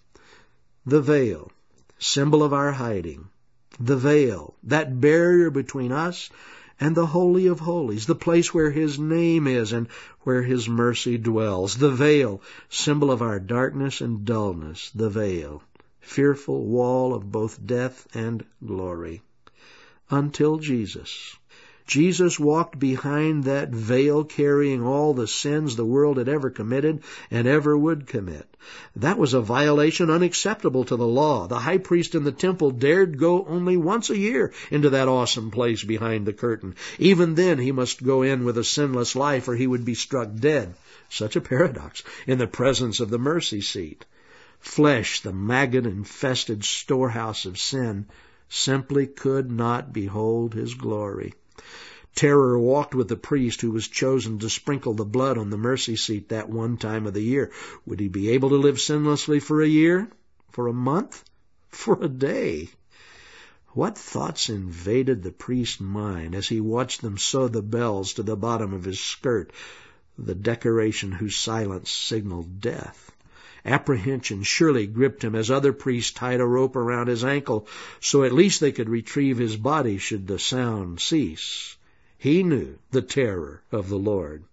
The veil, symbol of our hiding. The veil, that barrier between us and the Holy of Holies, the place where His name is and where His mercy dwells. The veil, symbol of our darkness and dullness. The veil, fearful wall of both death and glory. Until Jesus. Jesus walked behind that veil, carrying all the sins the world had ever committed and ever would commit. That was a violation unacceptable to the law. The high priest in the temple dared go only once a year into that awesome place behind the curtain. Even then he must go in with a sinless life, or he would be struck dead. Such a paradox in the presence of the mercy seat. Flesh, the maggot-infested storehouse of sin, simply could not behold His glory. Terror walked with the priest who was chosen to sprinkle the blood on the mercy seat that one time of the year. Would he be able to live sinlessly for a year? For a month? For a day? What thoughts invaded the priest's mind as he watched them sew the bells to the bottom of his skirt, the decoration whose silence signaled death? Apprehension surely gripped him as other priests tied a rope around his ankle, so at least they could retrieve his body should the sound cease. He knew the terror of the Lord.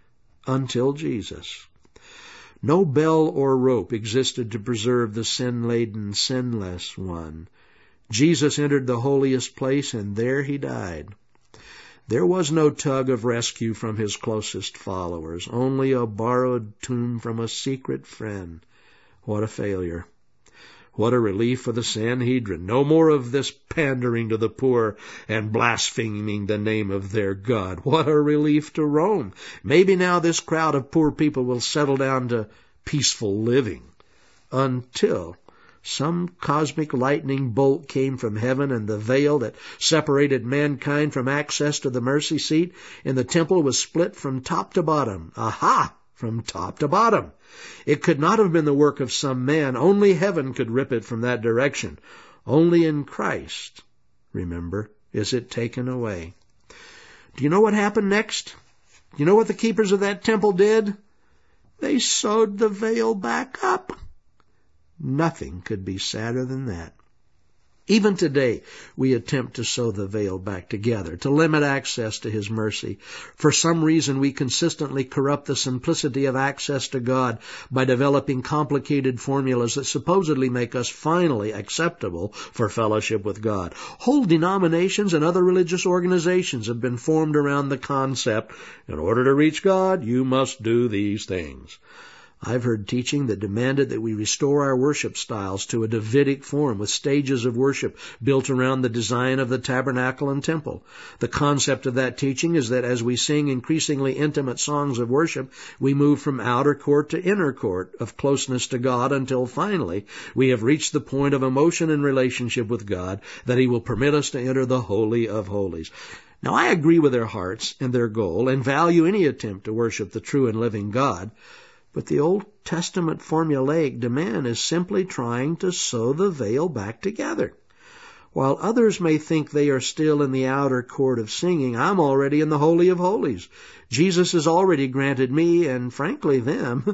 Until Jesus. No bell or rope existed to preserve the sin-laden, sinless one. Jesus entered the holiest place, and there He died. There was no tug of rescue from His closest followers, only a borrowed tomb from a secret friend. What a failure. What a relief for the Sanhedrin. No more of this pandering to the poor and blaspheming the name of their God. What a relief to Rome. Maybe now this crowd of poor people will settle down to peaceful living. Until some cosmic lightning bolt came from heaven, and the veil that separated mankind from access to the mercy seat in the temple was split from top to bottom. Aha! From top to bottom. It could not have been the work of some man. Only heaven could rip it from that direction. Only in Christ, remember, is it taken away. Do you know what happened next? Do you know what the keepers of that temple did? They sewed the veil back up. Nothing could be sadder than that. Even today, we attempt to sew the veil back together, to limit access to His mercy. For some reason, we consistently corrupt the simplicity of access to God by developing complicated formulas that supposedly make us finally acceptable for fellowship with God. Whole denominations and other religious organizations have been formed around the concept, in order to reach God, you must do these things. I've heard teaching that demanded that we restore our worship styles to a Davidic form with stages of worship built around the design of the tabernacle and temple. The concept of that teaching is that as we sing increasingly intimate songs of worship, we move from outer court to inner court of closeness to God until finally we have reached the point of emotion and relationship with God that He will permit us to enter the Holy of Holies. Now, I agree with their hearts and their goal and value any attempt to worship the true and living God. But the Old Testament formulaic demand is simply trying to sew the veil back together. While others may think they are still in the outer court of singing, I'm already in the Holy of Holies. Jesus has already granted me, and frankly them,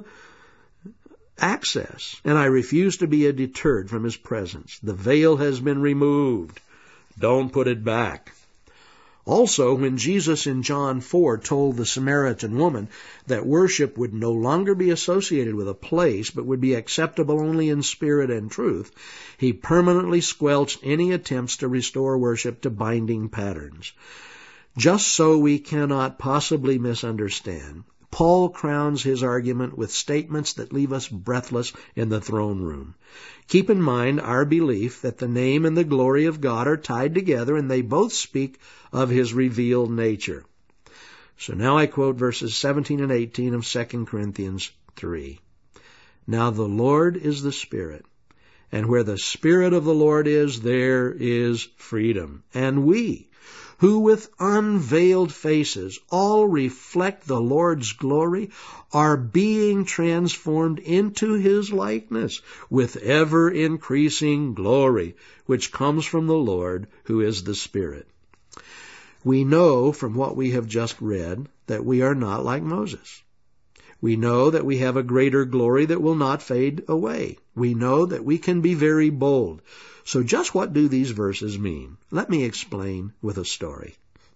access, and I refuse to be deterred from His presence. The veil has been removed. Don't put it back. Also, when Jesus in John four told the Samaritan woman that worship would no longer be associated with a place, but would be acceptable only in spirit and truth, He permanently squelched any attempts to restore worship to binding patterns. Just so we cannot possibly misunderstand, Paul crowns his argument with statements that leave us breathless in the throne room. Keep in mind our belief that the name and the glory of God are tied together, and they both speak of His revealed nature. So now I quote verses seventeen and eighteen of Second Corinthians three. Now the Lord is the Spirit, and where the Spirit of the Lord is, there is freedom. And we, who with unveiled faces all reflect the Lord's glory, are being transformed into His likeness with ever-increasing glory, which comes from the Lord, who is the Spirit. We know from what we have just read that we are not like Moses. We know that we have a greater glory that will not fade away. We know that we can be very bold. So just what do these verses mean? Let me explain with a story.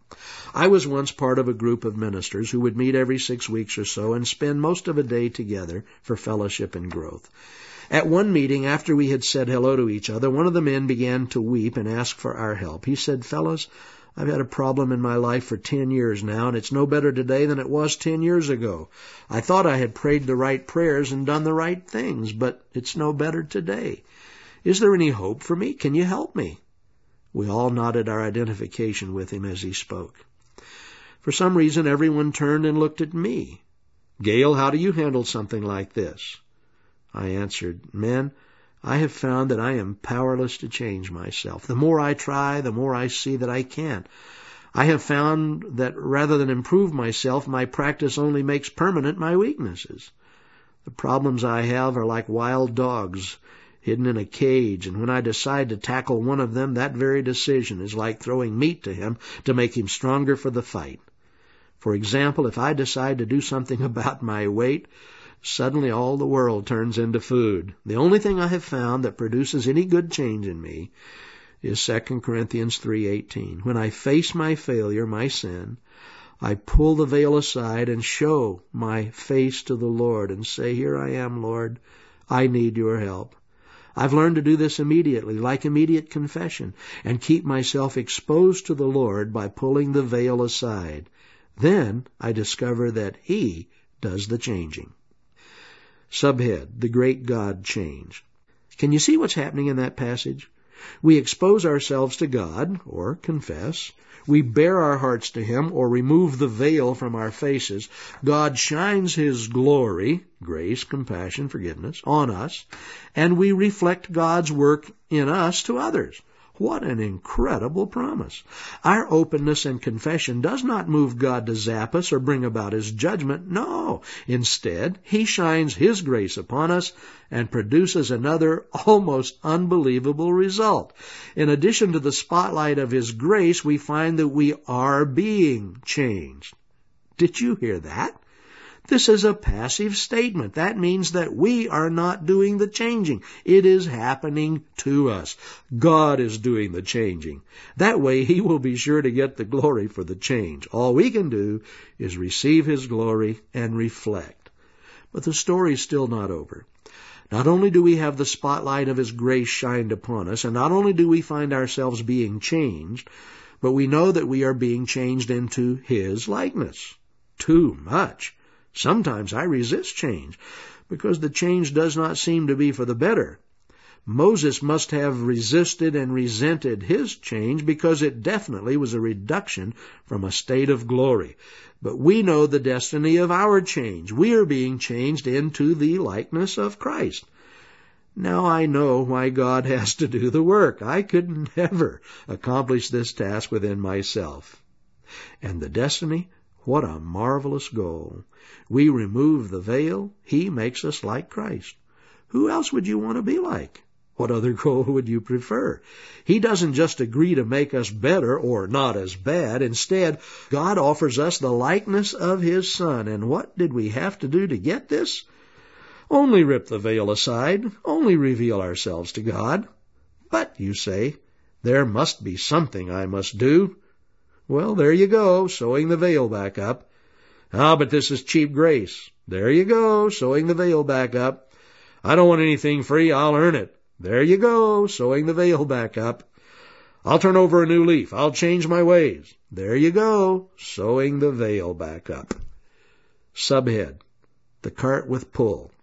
I was once part of a group of ministers who would meet every six weeks or so and spend most of a day together for fellowship and growth. At one meeting, after we had said hello to each other, one of the men began to weep and ask for our help. He said, "Fellows, I've had a problem in my life for ten years now, and it's no better today than it was ten years ago. I thought I had prayed the right prayers and done the right things, but it's no better today. Is there any hope for me? Can you help me?" We all nodded our identification with him as he spoke. For some reason, everyone turned and looked at me. "Gail, how do you handle something like this?" I answered, "Men, I have found that I am powerless to change myself. The more I try, the more I see that I can't. I have found that rather than improve myself, my practice only makes permanent my weaknesses. The problems I have are like wild dogs hidden in a cage, and when I decide to tackle one of them, that very decision is like throwing meat to him to make him stronger for the fight. For example, if I decide to do something about my weight, suddenly all the world turns into food. The only thing I have found that produces any good change in me is Second Corinthians three eighteen. When I face my failure, my sin, I pull the veil aside and show my face to the Lord and say, 'Here I am, Lord. I need your help.' I've learned to do this immediately, like immediate confession, and keep myself exposed to the Lord by pulling the veil aside. Then I discover that He does the changing." Subhead, the great God change. Can you see what's happening in that passage? We expose ourselves to God, or confess. We bare our hearts to Him, or remove the veil from our faces. God shines His glory, grace, compassion, forgiveness, on us, and we reflect God's work in us to others. What an incredible promise. Our openness and confession does not move God to zap us or bring about His judgment. No. Instead, He shines His grace upon us and produces another almost unbelievable result. In addition to the spotlight of His grace, we find that we are being changed. Did you hear that? This is a passive statement. That means that we are not doing the changing. It is happening to us. God is doing the changing. That way He will be sure to get the glory for the change. All we can do is receive His glory and reflect. But the story is still not over. Not only do we have the spotlight of His grace shined upon us, and not only do we find ourselves being changed, but we know that we are being changed into His likeness. Too much. Sometimes I resist change, because the change does not seem to be for the better. Moses must have resisted and resented his change, because it definitely was a reduction from a state of glory. But we know the destiny of our change. We are being changed into the likeness of Christ. Now I know why God has to do the work. I could never accomplish this task within myself. And the destiny? What a marvelous goal. We remove the veil. He makes us like Christ. Who else would you want to be like? What other goal would you prefer? He doesn't just agree to make us better or not as bad. Instead, God offers us the likeness of His Son. And what did we have to do to get this? Only rip the veil aside. Only reveal ourselves to God. But, you say, there must be something I must do. Well, there you go, sewing the veil back up. Ah, but this is cheap grace. There you go, sewing the veil back up. I don't want anything free, I'll earn it. There you go, sewing the veil back up. I'll turn over a new leaf. I'll change my ways. There you go, sewing the veil back up. Subhead, the cart with pull.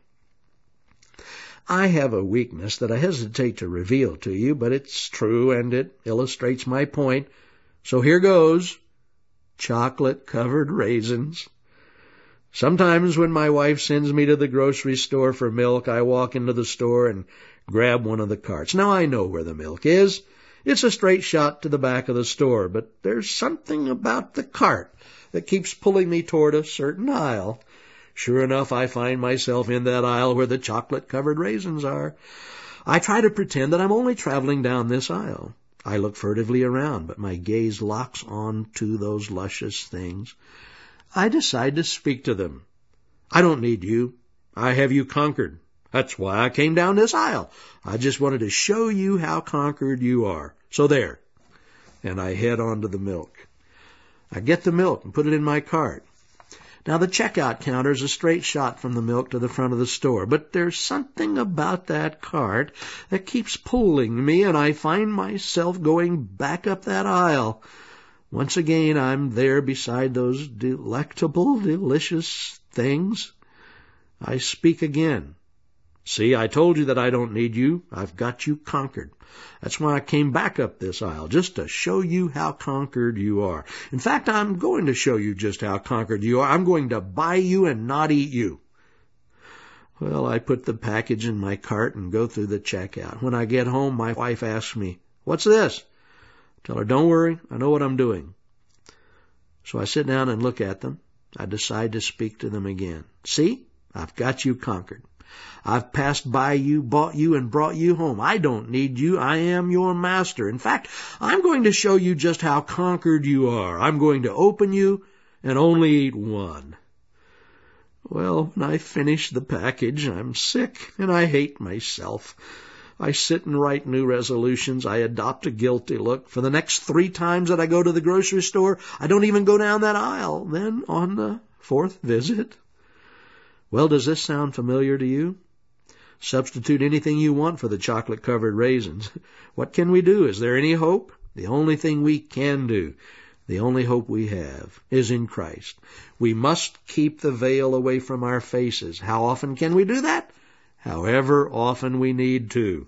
I have a weakness that I hesitate to reveal to you, but it's true and it illustrates my point. So here goes. chocolate-covered raisins. Sometimes when my wife sends me to the grocery store for milk, I walk into the store and grab one of the carts. Now I know where the milk is. It's a straight shot to the back of the store, but there's something about the cart that keeps pulling me toward a certain aisle. Sure enough, I find myself in that aisle where the chocolate-covered raisins are. I try to pretend that I'm only traveling down this aisle. I look furtively around, but my gaze locks on to those luscious things. I decide to speak to them. I don't need you. I have you conquered. That's why I came down this aisle. I just wanted to show you how conquered you are. So there. And I head on to the milk. I get the milk and put it in my cart. Now, the checkout counter is a straight shot from the milk to the front of the store, but there's something about that cart that keeps pulling me, and I find myself going back up that aisle. Once again, I'm there beside those delectable, delicious things. I speak again. See, I told you that I don't need you. I've got you conquered. That's why I came back up this aisle, just to show you how conquered you are. In fact, I'm going to show you just how conquered you are. I'm going to buy you and not eat you. Well, I put the package in my cart and go through the checkout. When I get home, my wife asks me, "What's this?" Tell her, "Don't worry, I know what I'm doing." So I sit down and look at them. I decide to speak to them again. See, I've got you conquered. I've passed by you, bought you, and brought you home. I don't need you. I am your master. In fact, I'm going to show you just how conquered you are. I'm going to open you and only eat one. Well, when I finish the package, I'm sick and I hate myself. I sit and write new resolutions. I adopt a guilty look. For the next three times that I go to the grocery store, I don't even go down that aisle. Then on the fourth visit, well, does this sound familiar to you? Substitute anything you want for the chocolate-covered raisins. What can we do? Is there any hope? The only thing we can do, the only hope we have, is in Christ. We must keep the veil away from our faces. How often can we do that? However often we need to.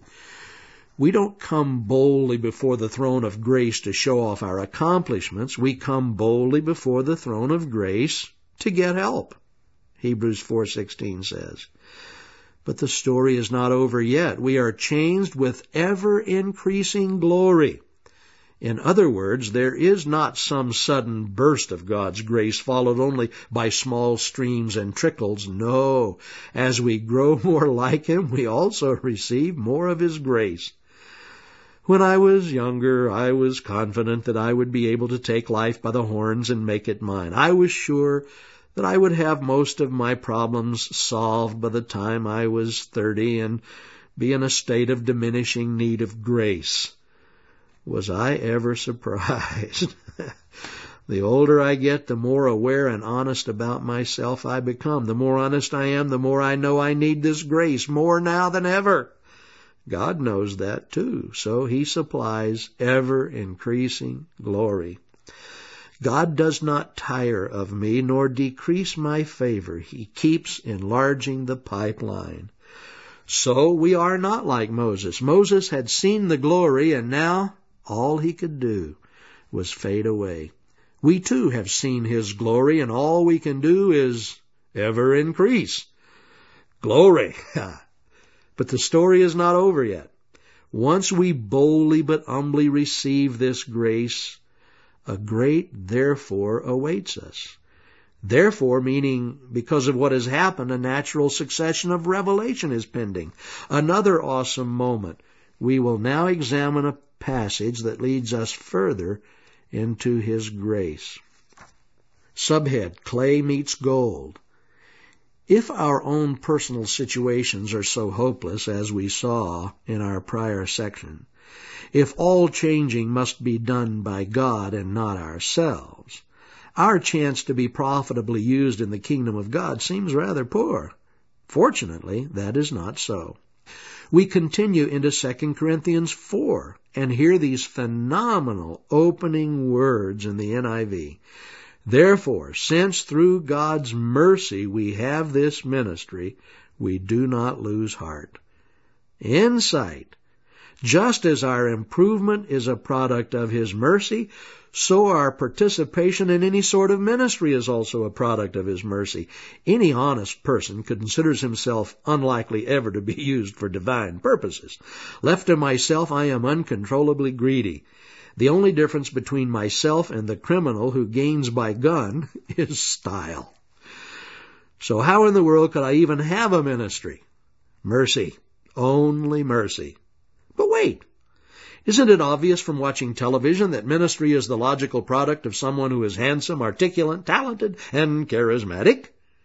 We don't come boldly before the throne of grace to show off our accomplishments. We come boldly before the throne of grace to get help. Hebrews four sixteen says. But the story is not over yet. We are changed with ever-increasing glory. In other words, there is not some sudden burst of God's grace followed only by small streams and trickles. No, as we grow more like Him, we also receive more of His grace. When I was younger, I was confident that I would be able to take life by the horns and make it mine. I was sure that I would have most of my problems solved by the time I was thirty and be in a state of diminishing need of grace. Was I ever surprised? The older I get, the more aware and honest about myself I become. The more honest I am, the more I know I need this grace, more now than ever. God knows that too, so He supplies ever-increasing glory. God does not tire of me nor decrease my favor. He keeps enlarging the pipeline. So we are not like Moses. Moses had seen the glory, and now all he could do was fade away. We too have seen His glory, and all we can do is ever increase. Glory! But the story is not over yet. Once we boldly but humbly receive this grace, a great therefore awaits us. Therefore, meaning because of what has happened, a natural succession of revelation is pending. Another awesome moment. We will now examine a passage that leads us further into His grace. Subhead, Clay Meets Gold. If our own personal situations are so hopeless, as we saw in our prior section, if all changing must be done by God and not ourselves, our chance to be profitably used in the kingdom of God seems rather poor. Fortunately, that is not so. We continue into Second Corinthians four and hear these phenomenal opening words in the N I V. Therefore, since through God's mercy we have this ministry, we do not lose heart. Insight. Just as our improvement is a product of His mercy, so our participation in any sort of ministry is also a product of His mercy. Any honest person considers himself unlikely ever to be used for divine purposes. Left to myself, I am uncontrollably greedy. The only difference between myself and the criminal who gains by gun is style. So how in the world could I even have a ministry? Mercy. Only mercy. But wait. Isn't it obvious from watching television that ministry is the logical product of someone who is handsome, articulate, talented, and charismatic?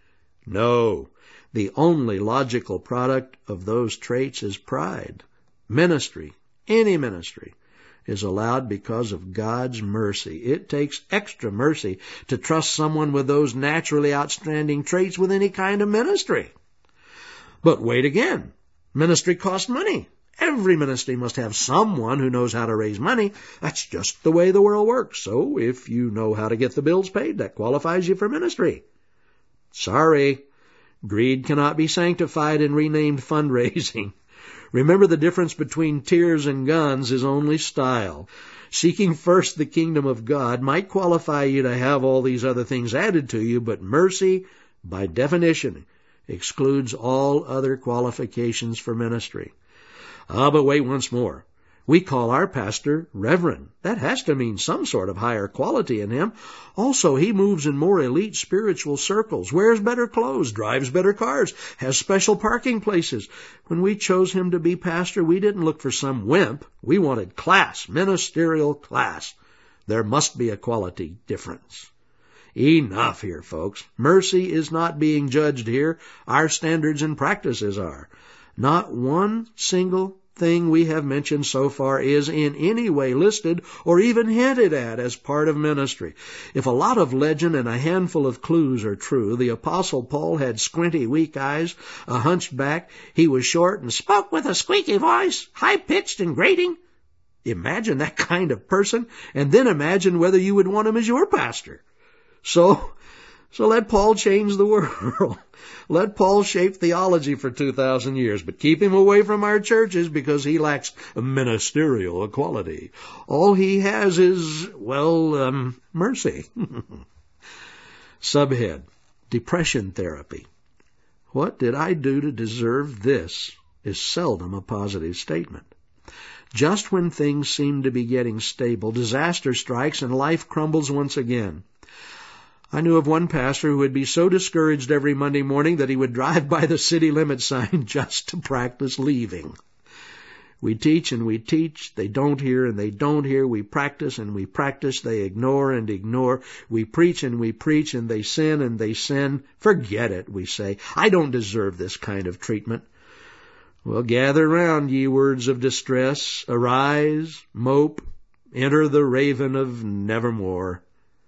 No. The only logical product of those traits is pride. Ministry, any ministry, is allowed because of God's mercy. It takes extra mercy to trust someone with those naturally outstanding traits with any kind of ministry. But wait again. Ministry costs money. Every ministry must have someone who knows how to raise money. That's just the way the world works. So if you know how to get the bills paid, that qualifies you for ministry. Sorry, greed cannot be sanctified and renamed fundraising. Remember, the difference between tears and guns is only style. Seeking first the kingdom of God might qualify you to have all these other things added to you, but mercy, by definition, excludes all other qualifications for ministry. Ah, but wait once more. We call our pastor Reverend. That has to mean some sort of higher quality in him. Also, he moves in more elite spiritual circles, wears better clothes, drives better cars, has special parking places. When we chose him to be pastor, we didn't look for some wimp. We wanted class, ministerial class. There must be a quality difference. Enough here, folks. Mercy is not being judged here. Our standards and practices are. Not one single thing we have mentioned so far is in any way listed or even hinted at as part of ministry. If a lot of legend and a handful of clues are true, the Apostle Paul had squinty, weak eyes, a hunched back, he was short and spoke with a squeaky voice, high-pitched and grating. Imagine that kind of person, and then imagine whether you would want him as your pastor. So, so let Paul change the world. Let Paul shape theology for two thousand years, but keep him away from our churches because he lacks ministerial quality. All he has is, well, um, mercy. Subhead, depression therapy. What did I do to deserve this is seldom a positive statement. Just when things seem to be getting stable, disaster strikes and life crumbles once again. I knew of one pastor who would be so discouraged every Monday morning that he would drive by the city limit sign just to practice leaving. We teach and we teach, they don't hear and they don't hear. We practice and we practice, they ignore and ignore. We preach and we preach and they sin and they sin. Forget it, we say. I don't deserve this kind of treatment. Well, gather round, ye words of distress. Arise, mope, enter the raven of nevermore.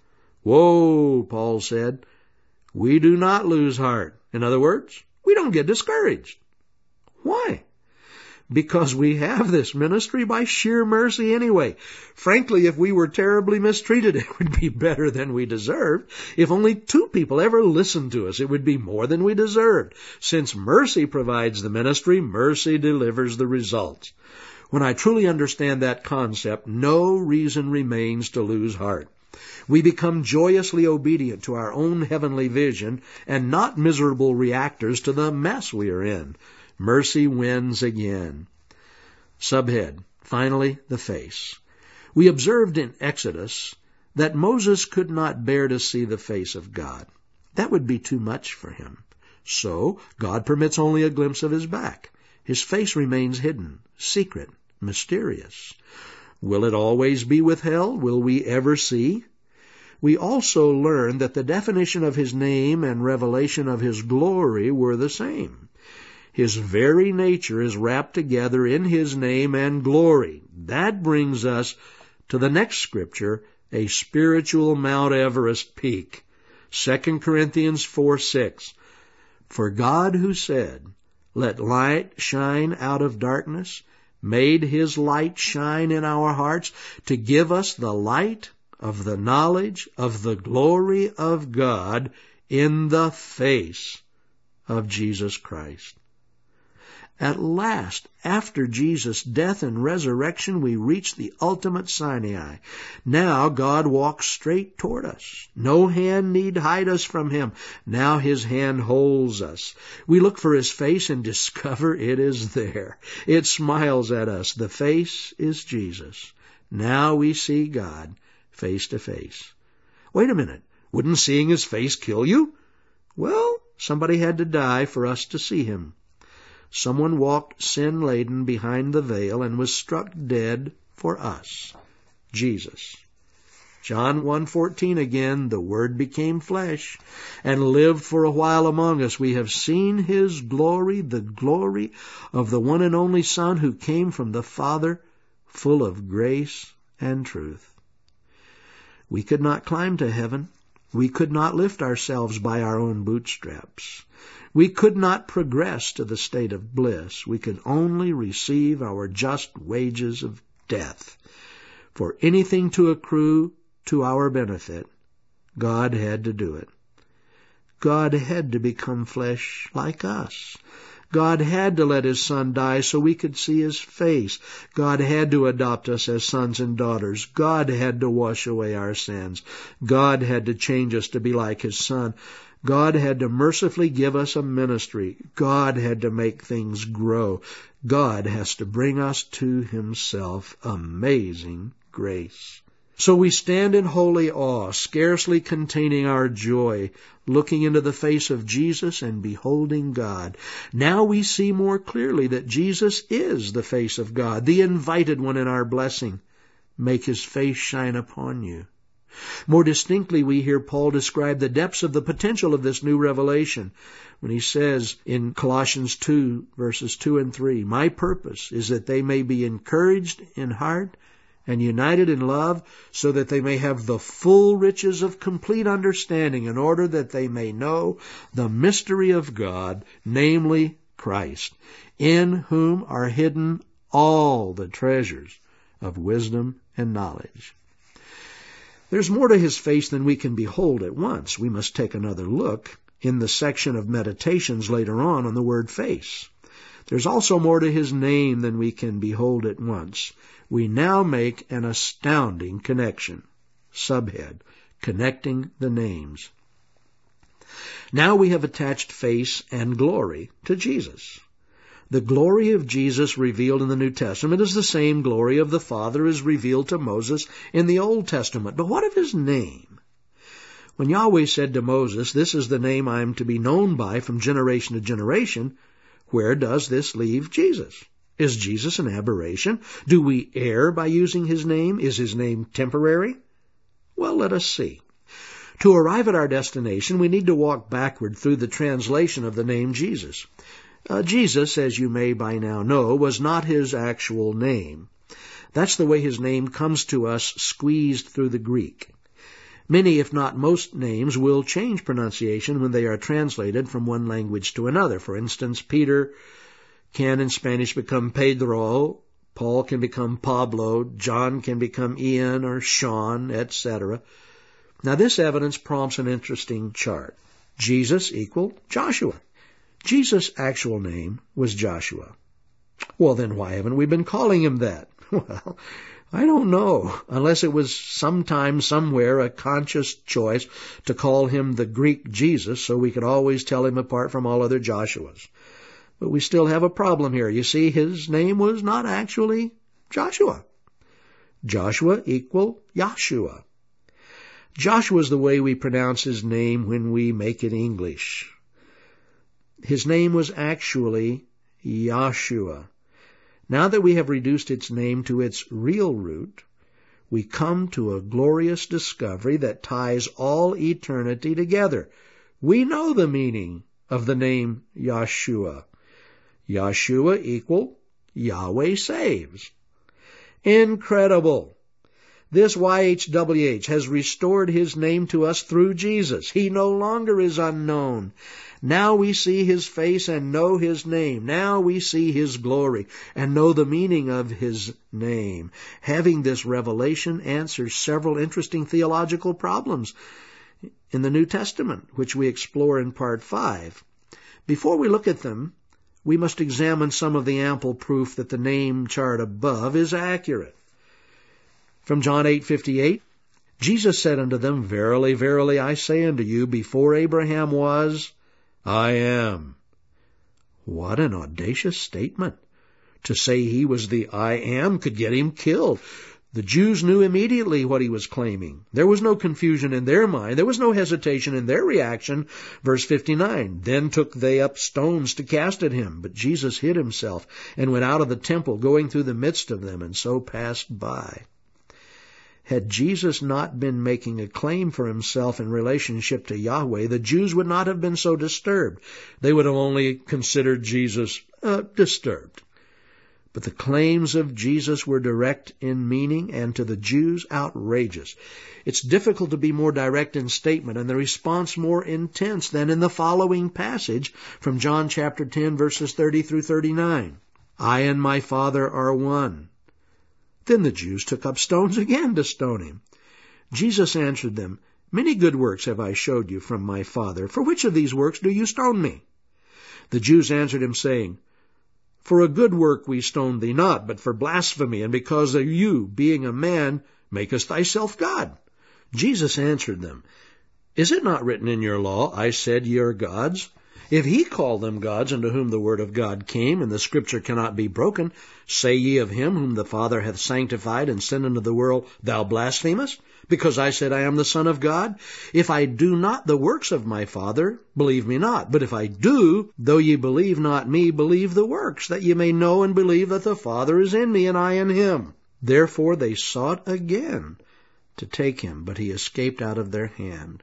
Whoa, Paul said, we do not lose heart. In other words, we don't get discouraged. Why? Because we have this ministry by sheer mercy anyway. Frankly, if we were terribly mistreated, it would be better than we deserved. If only two people ever listened to us, it would be more than we deserved. Since mercy provides the ministry, mercy delivers the results. When I truly understand that concept, no reason remains to lose heart. We become joyously obedient to our own heavenly vision and not miserable reactors to the mess we are in. Mercy wins again. Subhead, finally, the face. We observed in Exodus that Moses could not bear to see the face of God. That would be too much for him. So God permits only a glimpse of his back. His face remains hidden, secret, mysterious. Will it always be withheld? Will we ever see? We also learn that the definition of his name and revelation of his glory were the same. His very nature is wrapped together in his name and glory. That brings us to the next scripture, a spiritual Mount Everest peak. Second Corinthians four six. For God who said, let light shine out of darkness, made his light shine in our hearts to give us the light of the knowledge of the glory of God in the face of Jesus Christ. At last, after Jesus' death and resurrection, we reach the ultimate Sinai. Now God walks straight toward us. No hand need hide us from Him. Now His hand holds us. We look for His face and discover it is there. It smiles at us. The face is Jesus. Now we see God face to face. Wait a minute. Wouldn't seeing His face kill you? Well, somebody had to die for us to see Him. Someone walked sin-laden behind the veil and was struck dead for us. Jesus. John one fourteen again, the Word became flesh and lived for a while among us. We have seen His glory, the glory of the one and only Son who came from the Father, full of grace and truth. We could not climb to heaven. We could not lift ourselves by our own bootstraps. We could not progress to the state of bliss. We could only receive our just wages of death. For anything to accrue to our benefit, God had to do it. God had to become flesh like us. God had to let His Son die so we could see His face. God had to adopt us as sons and daughters. God had to wash away our sins. God had to change us to be like His Son. God had to mercifully give us a ministry. God had to make things grow. God has to bring us to Himself. Amazing grace. So we stand in holy awe, scarcely containing our joy, looking into the face of Jesus and beholding God. Now we see more clearly that Jesus is the face of God, the invited one in our blessing. Make His face shine upon you. More distinctly, we hear Paul describe the depths of the potential of this new revelation when he says in Colossians two, verses two and three, "My purpose is that they may be encouraged in heart and united in love, so that they may have the full riches of complete understanding, in order that they may know the mystery of God, namely Christ, in whom are hidden all the treasures of wisdom and knowledge." There's more to His face than we can behold at once. We must take another look in the section of meditations later on on the word face. There's also more to His name than we can behold at once. We now make an astounding connection. Subhead, connecting the names. Now we have attached face and glory to Jesus. The glory of Jesus revealed in the New Testament is the same glory of the Father as revealed to Moses in the Old Testament. But what of His name? When Yahweh said to Moses, "This is the name I am to be known by from generation to generation," where does this leave Jesus? Is Jesus an aberration? Do we err by using His name? Is His name temporary? Well, let us see. To arrive at our destination, we need to walk backward through the translation of the name Jesus. Uh, Jesus, as you may by now know, was not His actual name. That's the way His name comes to us squeezed through the Greek. Many, if not most, names will change pronunciation when they are translated from one language to another. For instance, Peter can in Spanish become Pedro, Paul can become Pablo, John can become Ian or Sean, et cetera. Now this evidence prompts an interesting chart. Jesus equal Joshua. Jesus' actual name was Joshua. Well, then why haven't we been calling Him that? Well, I don't know, unless it was sometime, somewhere, a conscious choice to call Him the Greek Jesus so we could always tell Him apart from all other Joshuas. But we still have a problem here. You see, His name was not actually Joshua. Joshua equal Yahshua. Joshua is the way we pronounce His name when we make it English. His name was actually Yahshua. Now that we have reduced its name to its real root, we come to a glorious discovery that ties all eternity together. We know the meaning of the name Yahshua. Yahshua equal Yahweh saves. Incredible! This Y H W H has restored His name to us through Jesus. He no longer is unknown. Now we see His face and know His name. Now we see His glory and know the meaning of His name. Having this revelation answers several interesting theological problems in the New Testament, which we explore in Part five. Before we look at them, we must examine some of the ample proof that the name chart above is accurate. From John eight fifty-eight, Jesus said unto them, Verily, verily, I say unto you, before Abraham was, I am. What an audacious statement. To say he was the I am could get him killed. The Jews knew immediately what he was claiming. There was no confusion in their mind. There was no hesitation in their reaction. Verse fifty-nine, Then took they up stones to cast at him. But Jesus hid himself and went out of the temple, going through the midst of them, and so passed by. Had Jesus not been making a claim for himself in relationship to Yahweh, the Jews would not have been so disturbed. They would have only considered Jesus uh, disturbed. But the claims of Jesus were direct in meaning and to the Jews outrageous. It's difficult to be more direct in statement and the response more intense than in the following passage from John chapter ten, verses thirty through thirty-nine. I and my Father are one. Then the Jews took up stones again to stone him. Jesus answered them, Many good works have I showed you from my Father. For which of these works do you stone me? The Jews answered him, saying, For a good work we stone thee not, but for blasphemy, and because of you, being a man, makest thyself God. Jesus answered them, Is it not written in your law, I said ye are gods? If he called them gods unto whom the word of God came, and the scripture cannot be broken, say ye of him whom the Father hath sanctified and sent into the world, Thou blasphemest, because I said I am the Son of God? If I do not the works of my Father, believe me not. But if I do, though ye believe not me, believe the works, that ye may know and believe that the Father is in me, and I in him. Therefore they sought again to take him, but he escaped out of their hand.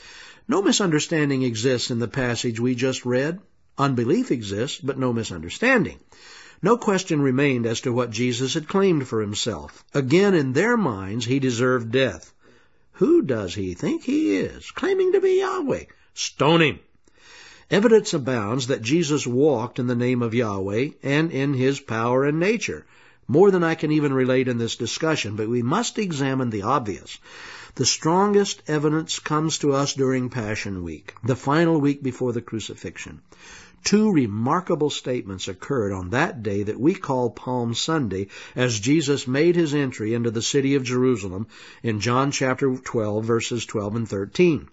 No misunderstanding exists in the passage we just read. Unbelief exists, but no misunderstanding. No question remained as to what Jesus had claimed for himself. Again, in their minds, he deserved death. Who does he think he is, claiming to be Yahweh? Stone him. Evidence abounds that Jesus walked in the name of Yahweh and in his power and nature. More than I can even relate in this discussion, but we must examine the obvious. The strongest evidence comes to us during Passion Week, the final week before the crucifixion. Two remarkable statements occurred on that day that we call Palm Sunday as Jesus made his entry into the city of Jerusalem in John chapter twelve, verses twelve and thirteen.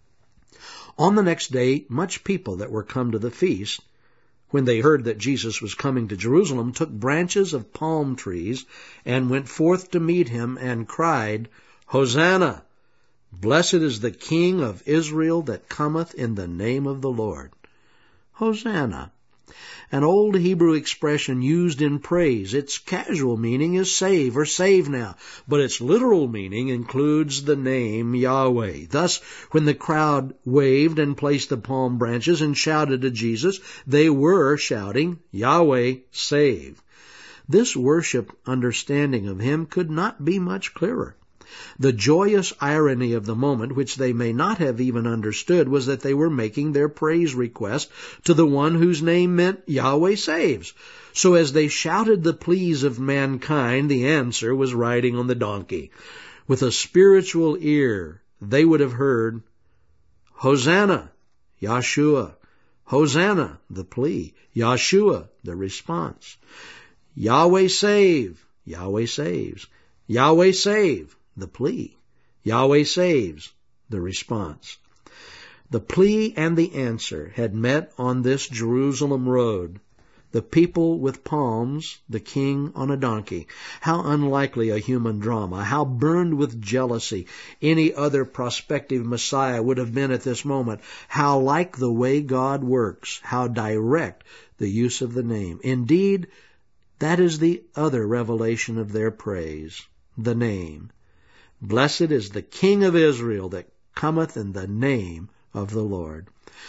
On the next day, much people that were come to the feast, when they heard that Jesus was coming to Jerusalem, took branches of palm trees and went forth to meet him and cried, Hosanna! Blessed is the King of Israel that cometh in the name of the Lord. Hosanna, an old Hebrew expression used in praise. Its casual meaning is save or save now, but its literal meaning includes the name Yahweh. Thus, when the crowd waved and placed the palm branches and shouted to Jesus, they were shouting, Yahweh, save. This worship understanding of him could not be much clearer. The joyous irony of the moment, which they may not have even understood, was that they were making their praise request to the one whose name meant Yahweh saves. So as they shouted the pleas of mankind, the answer was riding on the donkey. With a spiritual ear, they would have heard, Hosanna, Yahshua. Hosanna, the plea. Yahshua, the response. Yahweh save. Yahweh saves. Yahweh save. The plea. Yahweh saves, the response. The plea and the answer had met on this Jerusalem road. The people with palms, the king on a donkey. How unlikely a human drama, how burned with jealousy any other prospective Messiah would have been at this moment. How like the way God works, how direct the use of the name. Indeed, that is the other revelation of their praise, the name. Blessed is the King of Israel that cometh in the name of the Lord.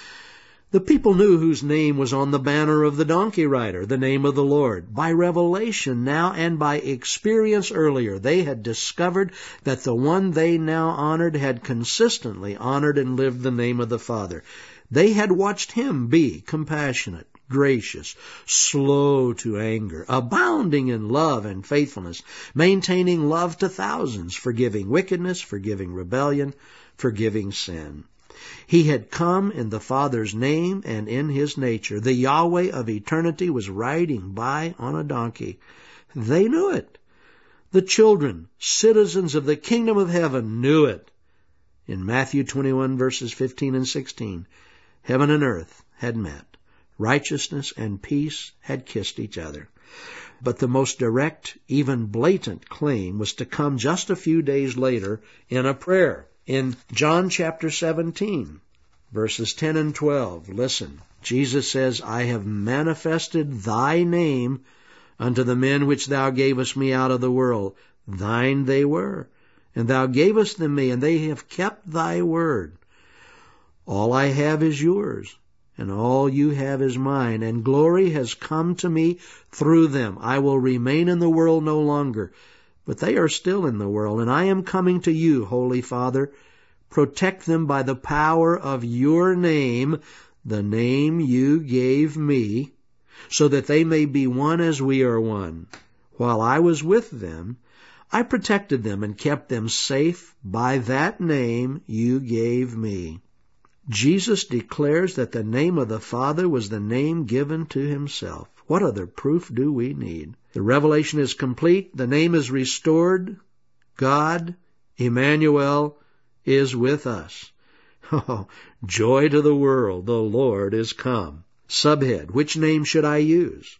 The people knew whose name was on the banner of the donkey rider, the name of the Lord. By revelation now and by experience earlier, they had discovered that the one they now honored had consistently honored and lived the name of the Father. They had watched him be compassionate, gracious, slow to anger, abounding in love and faithfulness, maintaining love to thousands, forgiving wickedness, forgiving rebellion, forgiving sin. He had come in the Father's name and in His nature. The Yahweh of eternity was riding by on a donkey. They knew it. The children, citizens of the kingdom of heaven, knew it. In Matthew twenty-one, verses fifteen and sixteen, heaven and earth had met. Righteousness and peace had kissed each other. But the most direct, even blatant claim was to come just a few days later in a prayer. In John chapter seventeen, verses ten and twelve, listen. Jesus says, I have manifested thy name unto the men which thou gavest me out of the world. Thine they were, and thou gavest them me, and they have kept thy word. All I have is yours, and all you have is mine, and glory has come to me through them. I will remain in the world no longer, but they are still in the world, and I am coming to you, Holy Father. Protect them by the power of your name, the name you gave me, so that they may be one as we are one. While I was with them, I protected them and kept them safe by that name you gave me. Jesus declares that the name of the Father was the name given to Himself. What other proof do we need? The revelation is complete. The name is restored. God, Emmanuel, is with us. Oh, joy to the world, the Lord is come. Subhead, which name should I use?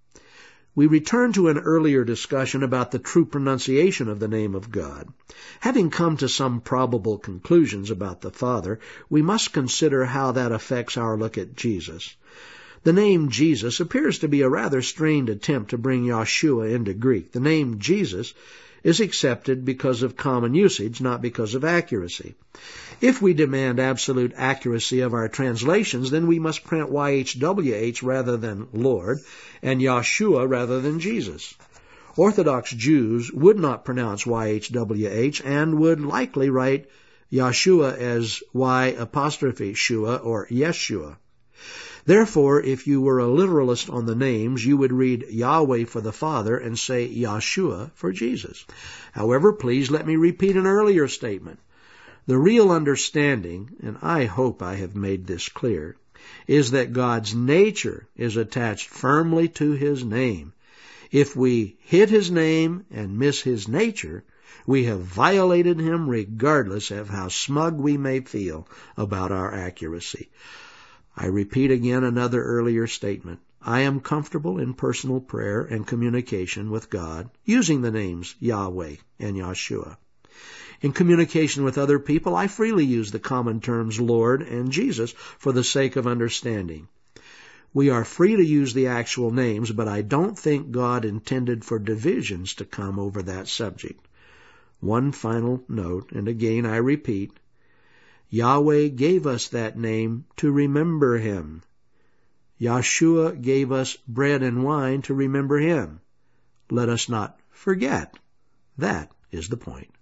We return to an earlier discussion about the true pronunciation of the name of God. Having come to some probable conclusions about the Father, we must consider how that affects our look at Jesus. The name Jesus appears to be a rather strained attempt to bring Yahshua into Greek. The name Jesus is accepted because of common usage, not because of accuracy. If we demand absolute accuracy of our translations, then we must print Y H W H rather than Lord, and Yahshua rather than Jesus. Orthodox Jews would not pronounce Y H W H and would likely write Yahshua as Y apostrophe Shua or Yeshua. Therefore, if you were a literalist on the names, you would read Yahweh for the Father and say Yahshua for Jesus. However, please let me repeat an earlier statement. The real understanding, and I hope I have made this clear, is that God's nature is attached firmly to His name. If we hit His name and miss His nature, we have violated Him regardless of how smug we may feel about our accuracy. I repeat again another earlier statement. I am comfortable in personal prayer and communication with God using the names Yahweh and Yahshua. In communication with other people, I freely use the common terms Lord and Jesus for the sake of understanding. We are free to use the actual names, but I don't think God intended for divisions to come over that subject. One final note, and again I repeat, Yahweh gave us that name to remember Him. Yahshua gave us bread and wine to remember Him. Let us not forget. That is the point.